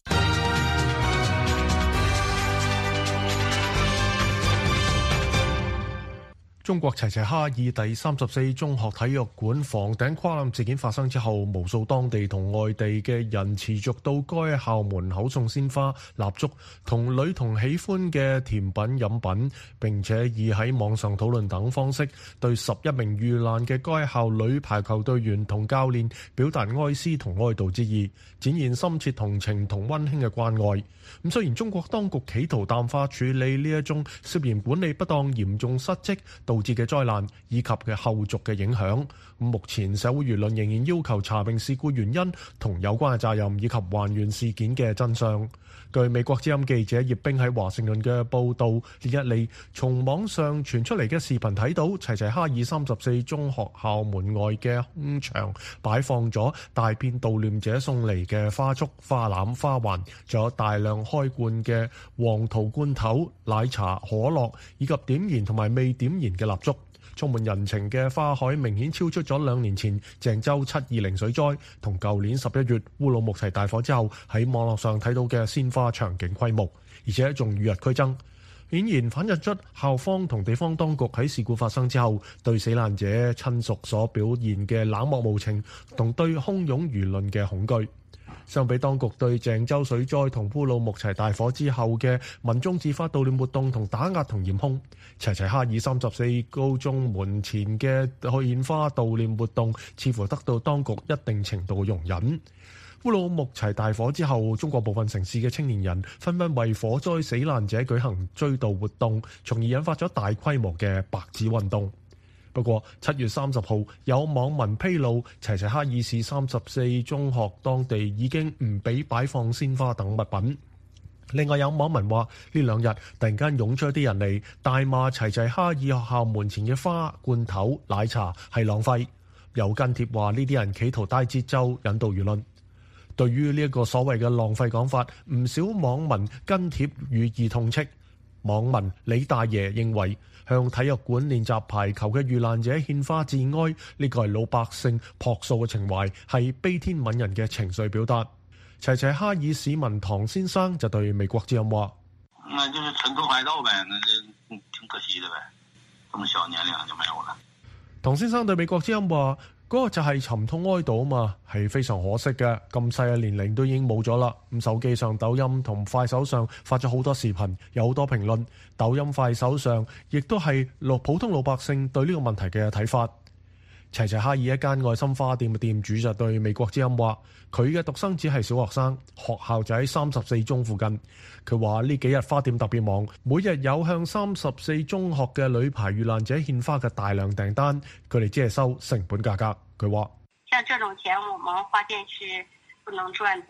S1: 中國齊齊哈爾第三十四中學體育館房頂跨欄事件發生之後，無數當地同外地嘅人持續到該校門口送鮮花、蠟燭同女童喜歡嘅甜品飲品，並且以喺網上討論等方式對十一名遇難嘅該校女排球隊員同教練表達哀思同哀悼之意，展現深切同情同溫馨嘅關愛。咁雖然中國當局企圖淡化處理呢一宗涉嫌管理不當、嚴重失職導致嘅災難以及嘅後續嘅影響，目前社會輿論仍然要求查明事故原因同有關嘅責任，以及還原事件嘅真相。據美國之音記者葉冰喺華盛頓嘅報道，連日嚟從網上傳出嚟嘅視頻睇到，齊齊哈爾三十四中學校門外嘅空場擺放咗大片悼念者送嚟嘅花束、花籃、花環，仲有大量開罐嘅黃桃罐頭、奶茶、可樂以及點燃同埋未點燃嘅蠟燭。充滿人情嘅花海明顯超出咗兩年前鄭州七二零水災同舊年十一月烏魯木齊大火之後喺網絡上睇到嘅鮮花場景規模，而且仲與日俱增，顯然反映出校方同地方當局喺事故發生之後對死難者親屬所表現嘅冷漠無情同對洶湧輿論嘅恐懼。相比當局對鄭州水災同烏魯木齊大火之後嘅民眾自發悼念活動同打壓同嚴控，齊齊哈爾三十四高中門前嘅獻花悼念活動似乎得到當局一定程度嘅容忍。烏魯木齊大火之後，中國部分城市嘅青年人紛紛為火災死難者舉行追悼活動，從而引發咗大規模嘅白紙運動。不過七月三十號有網民披露，齊齊哈爾市三十四中學當地已經唔俾擺放鮮花等物品。另外有網民話，呢兩日突然間湧出一啲人嚟大罵齊齊哈爾學校門前嘅花、罐頭、奶茶係浪費，有跟帖話呢啲人企圖帶節奏引導輿論。對於呢一個所謂嘅浪費講法，唔少網民跟帖予以痛斥。網民李大爺認為，向體育館練習排球嘅遇難者獻花致哀，呢個係老百姓樸素嘅情懷，係悲天憫人嘅情緒表達。齊齊哈爾市民唐先生就對美國之音話：
S12: 那就是趁早快到唄，那就挺可惜的唄，這麼小年齡就沒有了。
S1: 唐先生對美國之音話：嗰個就係沉痛哀悼啊嘛，係非常可惜嘅。咁細嘅年齡都已經冇咗啦。咁手機上抖音同快手上發咗好多視頻，有好多評論。抖音、快手上亦都係老普通老百姓對呢個問題嘅睇法。齊齊哈爾一間愛心花店嘅店主就對美國之音話：佢嘅獨生子係小學生，學校就喺三十四中附近。佢話呢幾日花店特別忙，每日有向三十四中學嘅女排遇難者獻花嘅大量訂單，佢哋只係收成本價格。佢話：
S13: 像這種錢，我們花店是不能賺的。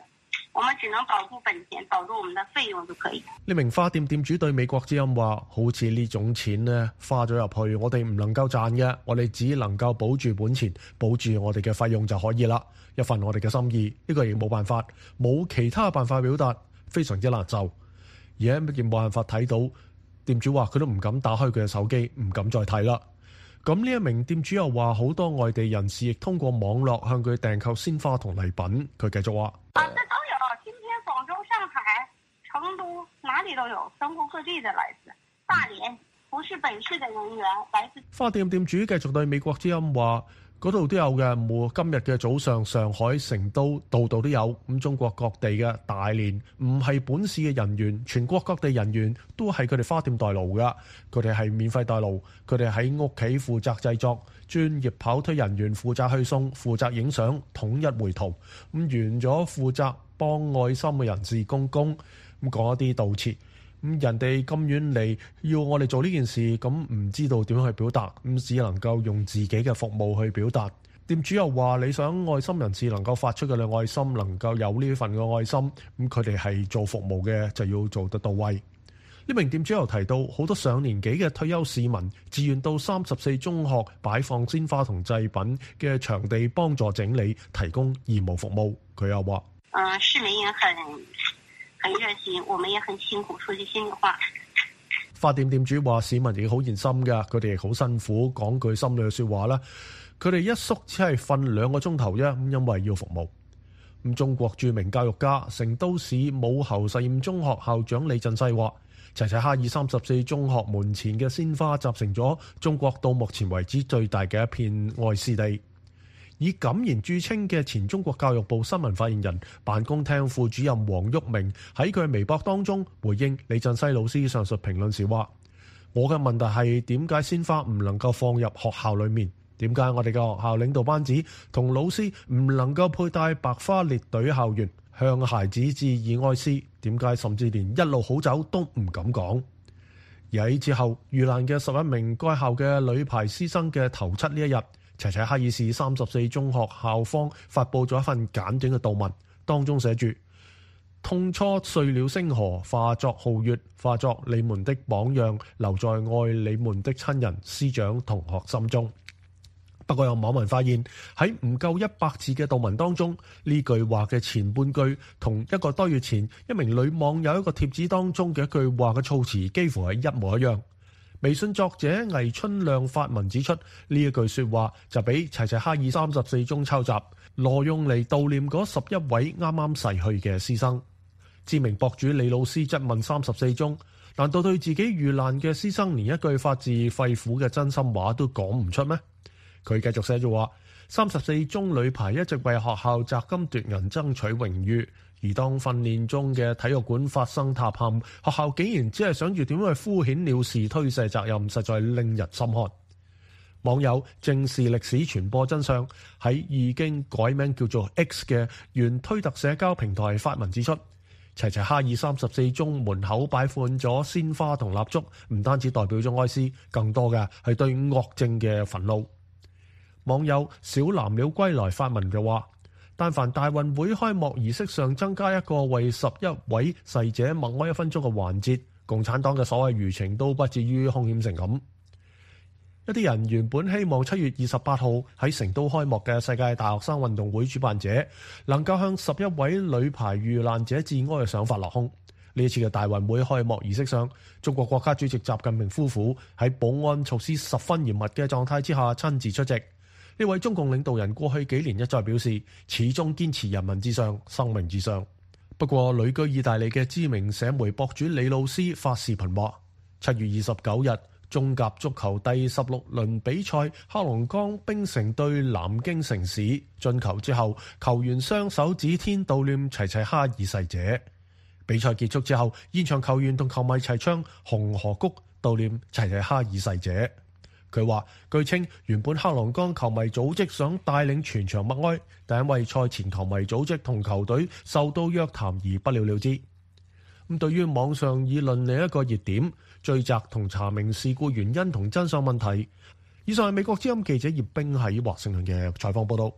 S13: 我們只能保住本錢，保住我們的費用就可以。
S1: 呢名花店店主對美國之音話：好似呢種錢呢花咗入去，我哋唔能夠賺嘅，我哋只能夠保住本錢，保住我哋嘅費用就可以啦。一份我哋嘅心意，呢個亦冇辦法，冇其他辦法表達，非常之難受。而家亦冇辦法睇到，店主話佢都唔敢打開佢嘅手機，唔敢再睇啦。咁呢一名店主又話，好多外地人士亦通過網絡向佢訂購鮮花同禮品。佢繼續話：
S13: 啊，這都有，今天廣州、上海、成都，哪裡都有，全國各地的來自，大連不是本市的人員來自。
S1: 花店店主繼續對美國之音話：嗰度都有嘅，冇今日嘅早上，上海、成都度度都有。咁中國各地嘅大連唔係本市嘅人員，全國各地人員都係佢哋花店代勞噶，佢哋係免費代勞，佢哋喺屋企負責製作，專業跑推人員負責去送，負責影相，統一回圖。咁完咗負責幫愛心嘅人士公公咁講一啲道歉。咁人哋咁遠嚟要我哋做呢件事，咁唔知道點樣去表達，咁只能夠用自己嘅服務去表達。店主又話：你想愛心人士能夠發出嘅愛心，能夠有呢份嘅愛心，咁佢哋係做服務嘅，就要做得到位。呢名店主又提到，好多上年紀嘅退休市民自願到三十四中學擺放鮮花同祭品嘅場地幫助整理，提供義務服務。佢又話：
S13: 嗯，市民也很很熱心，我們也很辛苦，說句心裏話。
S1: 花店店主話：市民亦好熱心㗎，佢哋亦好辛苦，講句心裏嘅説話啦。佢哋一宿只係瞓兩個鐘頭啫，咁因為要服務。咁中國著名教育家、成都市武侯實驗中學校長李振西話：齊齊哈爾三十四中學門前嘅鮮花集成咗中國到目前為止最大嘅一片愛思地。以敢言著稱嘅前中國教育部新聞發言人、辦公廳副主任黃旭明喺佢微博當中回應李振西老師上述評論時話：我嘅問題係點解鮮花唔能夠放入學校裏面？點解我哋嘅學校領導班子同老師唔能夠佩戴白花列隊校園，向孩子致以哀思？點解甚至連一路好走都唔敢講？而喺之後遇難嘅十一名該校嘅女排師生嘅頭七呢一日，齊齊哈爾市三十四中學校方發佈咗一份簡短嘅悼文，當中寫住：痛初碎了星河，化作皓月，化作你們的榜樣，留在愛你們的親人、師長、同學心中。不過有網民發現喺唔夠一百字嘅悼文當中，呢句話嘅前半句同一個多月前一名女網友一個貼紙當中嘅一句話嘅措辭幾乎係一模一樣。微信作者魏春亮發文指出，呢一句說話就俾齊齊哈爾三十四中抄襲，挪用嚟悼念嗰十一位啱啱逝去嘅師生。知名博主李老師質問三十四中：難道對自己遇難嘅師生連一句發自肺腑嘅真心話都講唔出咩？佢繼續寫住話：三十四中女排一直為學校摘金奪銀爭取榮譽，而當訓練中嘅體育館發生塌陷，學校竟然只係想住點樣去敷衍了事推卸責任，實在令人心寒。網友正視歷史傳播真相喺已經改名叫做 X 嘅原推特社交平台發文指出，齊齊哈爾三十四中門口擺放咗鮮花同蠟燭，唔單止代表咗哀思，更多嘅係對惡政嘅憤怒。網友小藍鳥歸來發文嘅話：但凡大運會開幕儀式上增加一個為十一位逝者默哀一分鐘嘅環節，共產黨嘅所謂輿情都不至於兇險成咁。一啲人原本希望七月二十八號喺成都開幕嘅世界大學生運動會主辦者能夠向十一位女排遇難者致哀嘅想法落空。呢一次嘅大運會開幕儀式上，中國國家主席習近平夫婦喺保安措施十分嚴密嘅狀態之下親自出席。呢位中共領導人過去幾年一再表示，始終堅持人民至上、生命至上。不過，旅居意大利嘅知名社媒博主李老師發視頻話：七月二十九日，中甲足球第十六輪比賽，黑龍江冰城對南京城市進球之後，球員雙手指天悼念齊齊哈爾逝者。比賽結束之後，現場球員同球迷齊唱紅河谷悼念齊齊哈爾逝者。佢話：據稱原本黑龍江球迷組織想帶領全場默哀，但因為賽前球迷組織同球隊受到約談而不了了之。咁對於網上議論另一個熱點，追責同查明事故原因同真相問題，以上係美國之音記者葉冰喺華盛頓嘅採訪報道。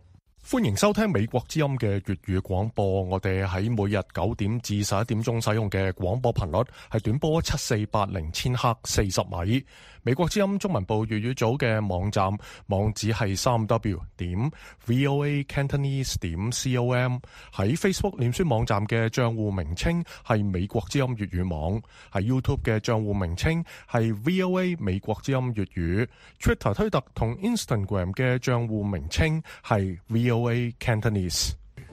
S1: 歡迎收聽美國之音嘅粵語廣播。我哋喺每日九點至十一點鐘使用嘅廣播頻率係短波七四八零千赫四十米。美國之音中文部粵語組嘅網站網址係三 w 點 voa cantonese 點 com。喺 Facebook 臉書網站嘅賬戶名稱係美國之音粵語網，喺 YouTube 嘅賬戶名稱係 VOA 美國之音粵語。Twitter 推特同 Instagram 嘅賬戶名稱係 VOA Cantonese。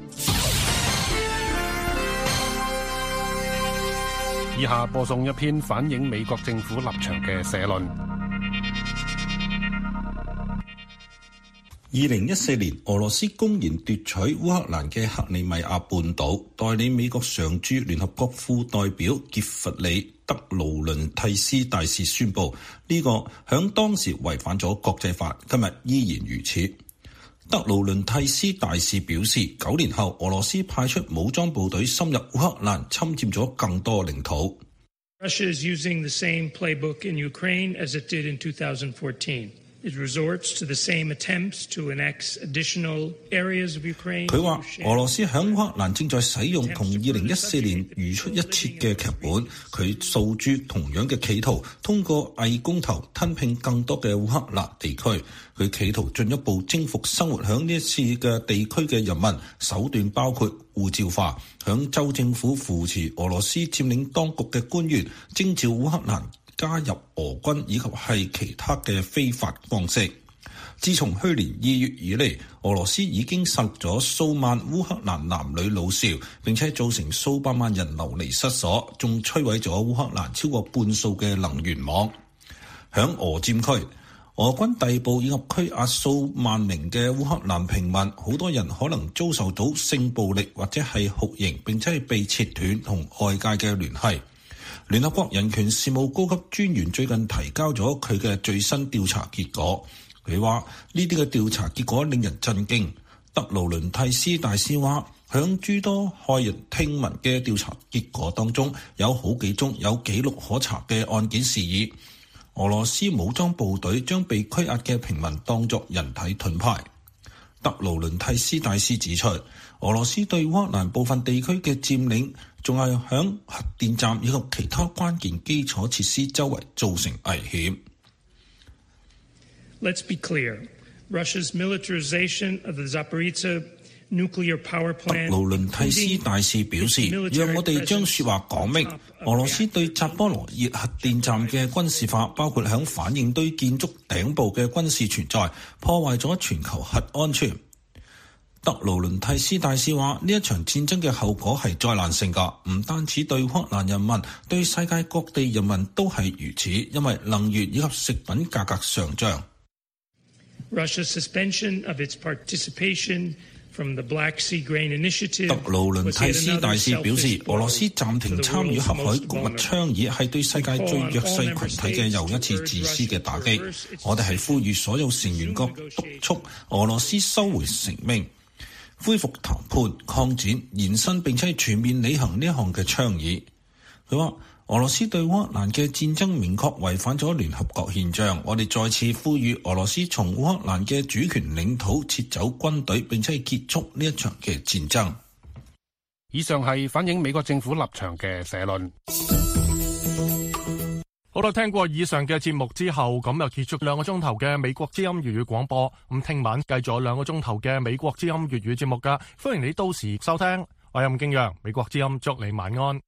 S14: 以下播送一篇反映美國政府立場嘅社論。
S11: 二零一四年，俄羅斯公然奪取烏克蘭嘅克里米亞半島，代理美國常駐聯合國副代表傑弗里德勞倫蒂斯大使宣布，呢、這個響當時違反咗國際法，今日依然如此。德勞倫蒂斯大使表示，九年後俄羅斯派出武裝部隊深入烏克蘭，侵佔咗更多領土。
S15: Russia is using the same playbook in Ukraine as it did in two thousand fourteen. It resorts to the same attempts to annex additional areas of Ukraine.
S11: 佢話俄羅斯響烏克蘭正在使用同二零一四年如出一轍嘅劇本，佢訴諸同樣嘅企圖，通過偽公投吞併更多嘅烏克蘭地區。佢企圖進一步征服生活響呢一次嘅地區嘅人民，手段包括護照化，響州政府扶持俄羅斯佔領當局嘅官員，徵召烏克蘭加入俄軍以及係其他嘅非法方式。自從去年二月以嚟，俄羅斯已經殺咗數萬烏克蘭男女老少，並且造成數百萬人流離失所，仲摧毀咗烏克蘭超過半數嘅能源網。響俄佔區，俄軍逮捕以及拘押數萬名嘅烏克蘭平民，好多人可能遭受到性暴力或者係酷刑，並且係被切斷同外界嘅聯繫。聯合國人權事務高級專員最近提交咗佢嘅最新調查結果，佢話呢啲嘅調查結果令人震驚。德勞倫蒂斯大使話，響諸多駭人聽聞嘅調查結果當中，有好幾宗有記錄可查嘅案件事宜。俄羅斯武裝部隊將被拘押嘅平民當作人體盾牌。德勞倫蒂斯大使指出，俄羅斯對烏克蘭部分地區嘅佔領，仲係響核電站以及其他關鍵基礎設施周圍造成危險。
S15: Let's be clear. Russia's militarization of the Zaporizhzhia nuclear power plant.
S11: 德勞倫蒂斯大使表示，讓我哋將說話講明，俄羅斯對扎波羅熱核電站嘅軍事化，包括響反應堆建築頂部嘅軍事存在，破壞咗全球核安全。德勞倫蒂斯大使話，呢一場戰爭嘅後果係災難性㗎，唔單止對烏克蘭人民，對世界各地人民都係如此，因為能源以及食品價格上漲。
S15: Russia's suspension of its participation from the Black Sea Grain Initiative.
S11: 德勞倫蒂斯大使表示，俄羅斯暫停參與黑海谷物倡議係對世界最弱勢群體嘅又一次自私嘅打擊。我哋係呼籲所有成員國督促俄羅斯收回成命，恢復談判、擴展、延伸並且全面履行呢一項嘅倡議。佢話，俄羅斯對烏克蘭嘅戰爭明確違反咗聯合國憲章，我哋再次呼籲俄羅斯從烏克蘭嘅主權領土撤走軍隊，並且結束呢一場嘅戰爭。
S14: 以上係反映美國政府立場嘅社論。
S1: 好啦，聽過以上嘅節目之後，咁又結束兩個鐘頭嘅美國之音粵語廣播。咁聽晚繼續兩個鐘頭嘅美國之音粵語節目噶，歡迎你到時收聽。我係任敬陽，美國之音祝你晚安。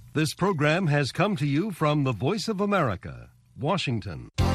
S16: This program has come to you from the Voice of America, Washington.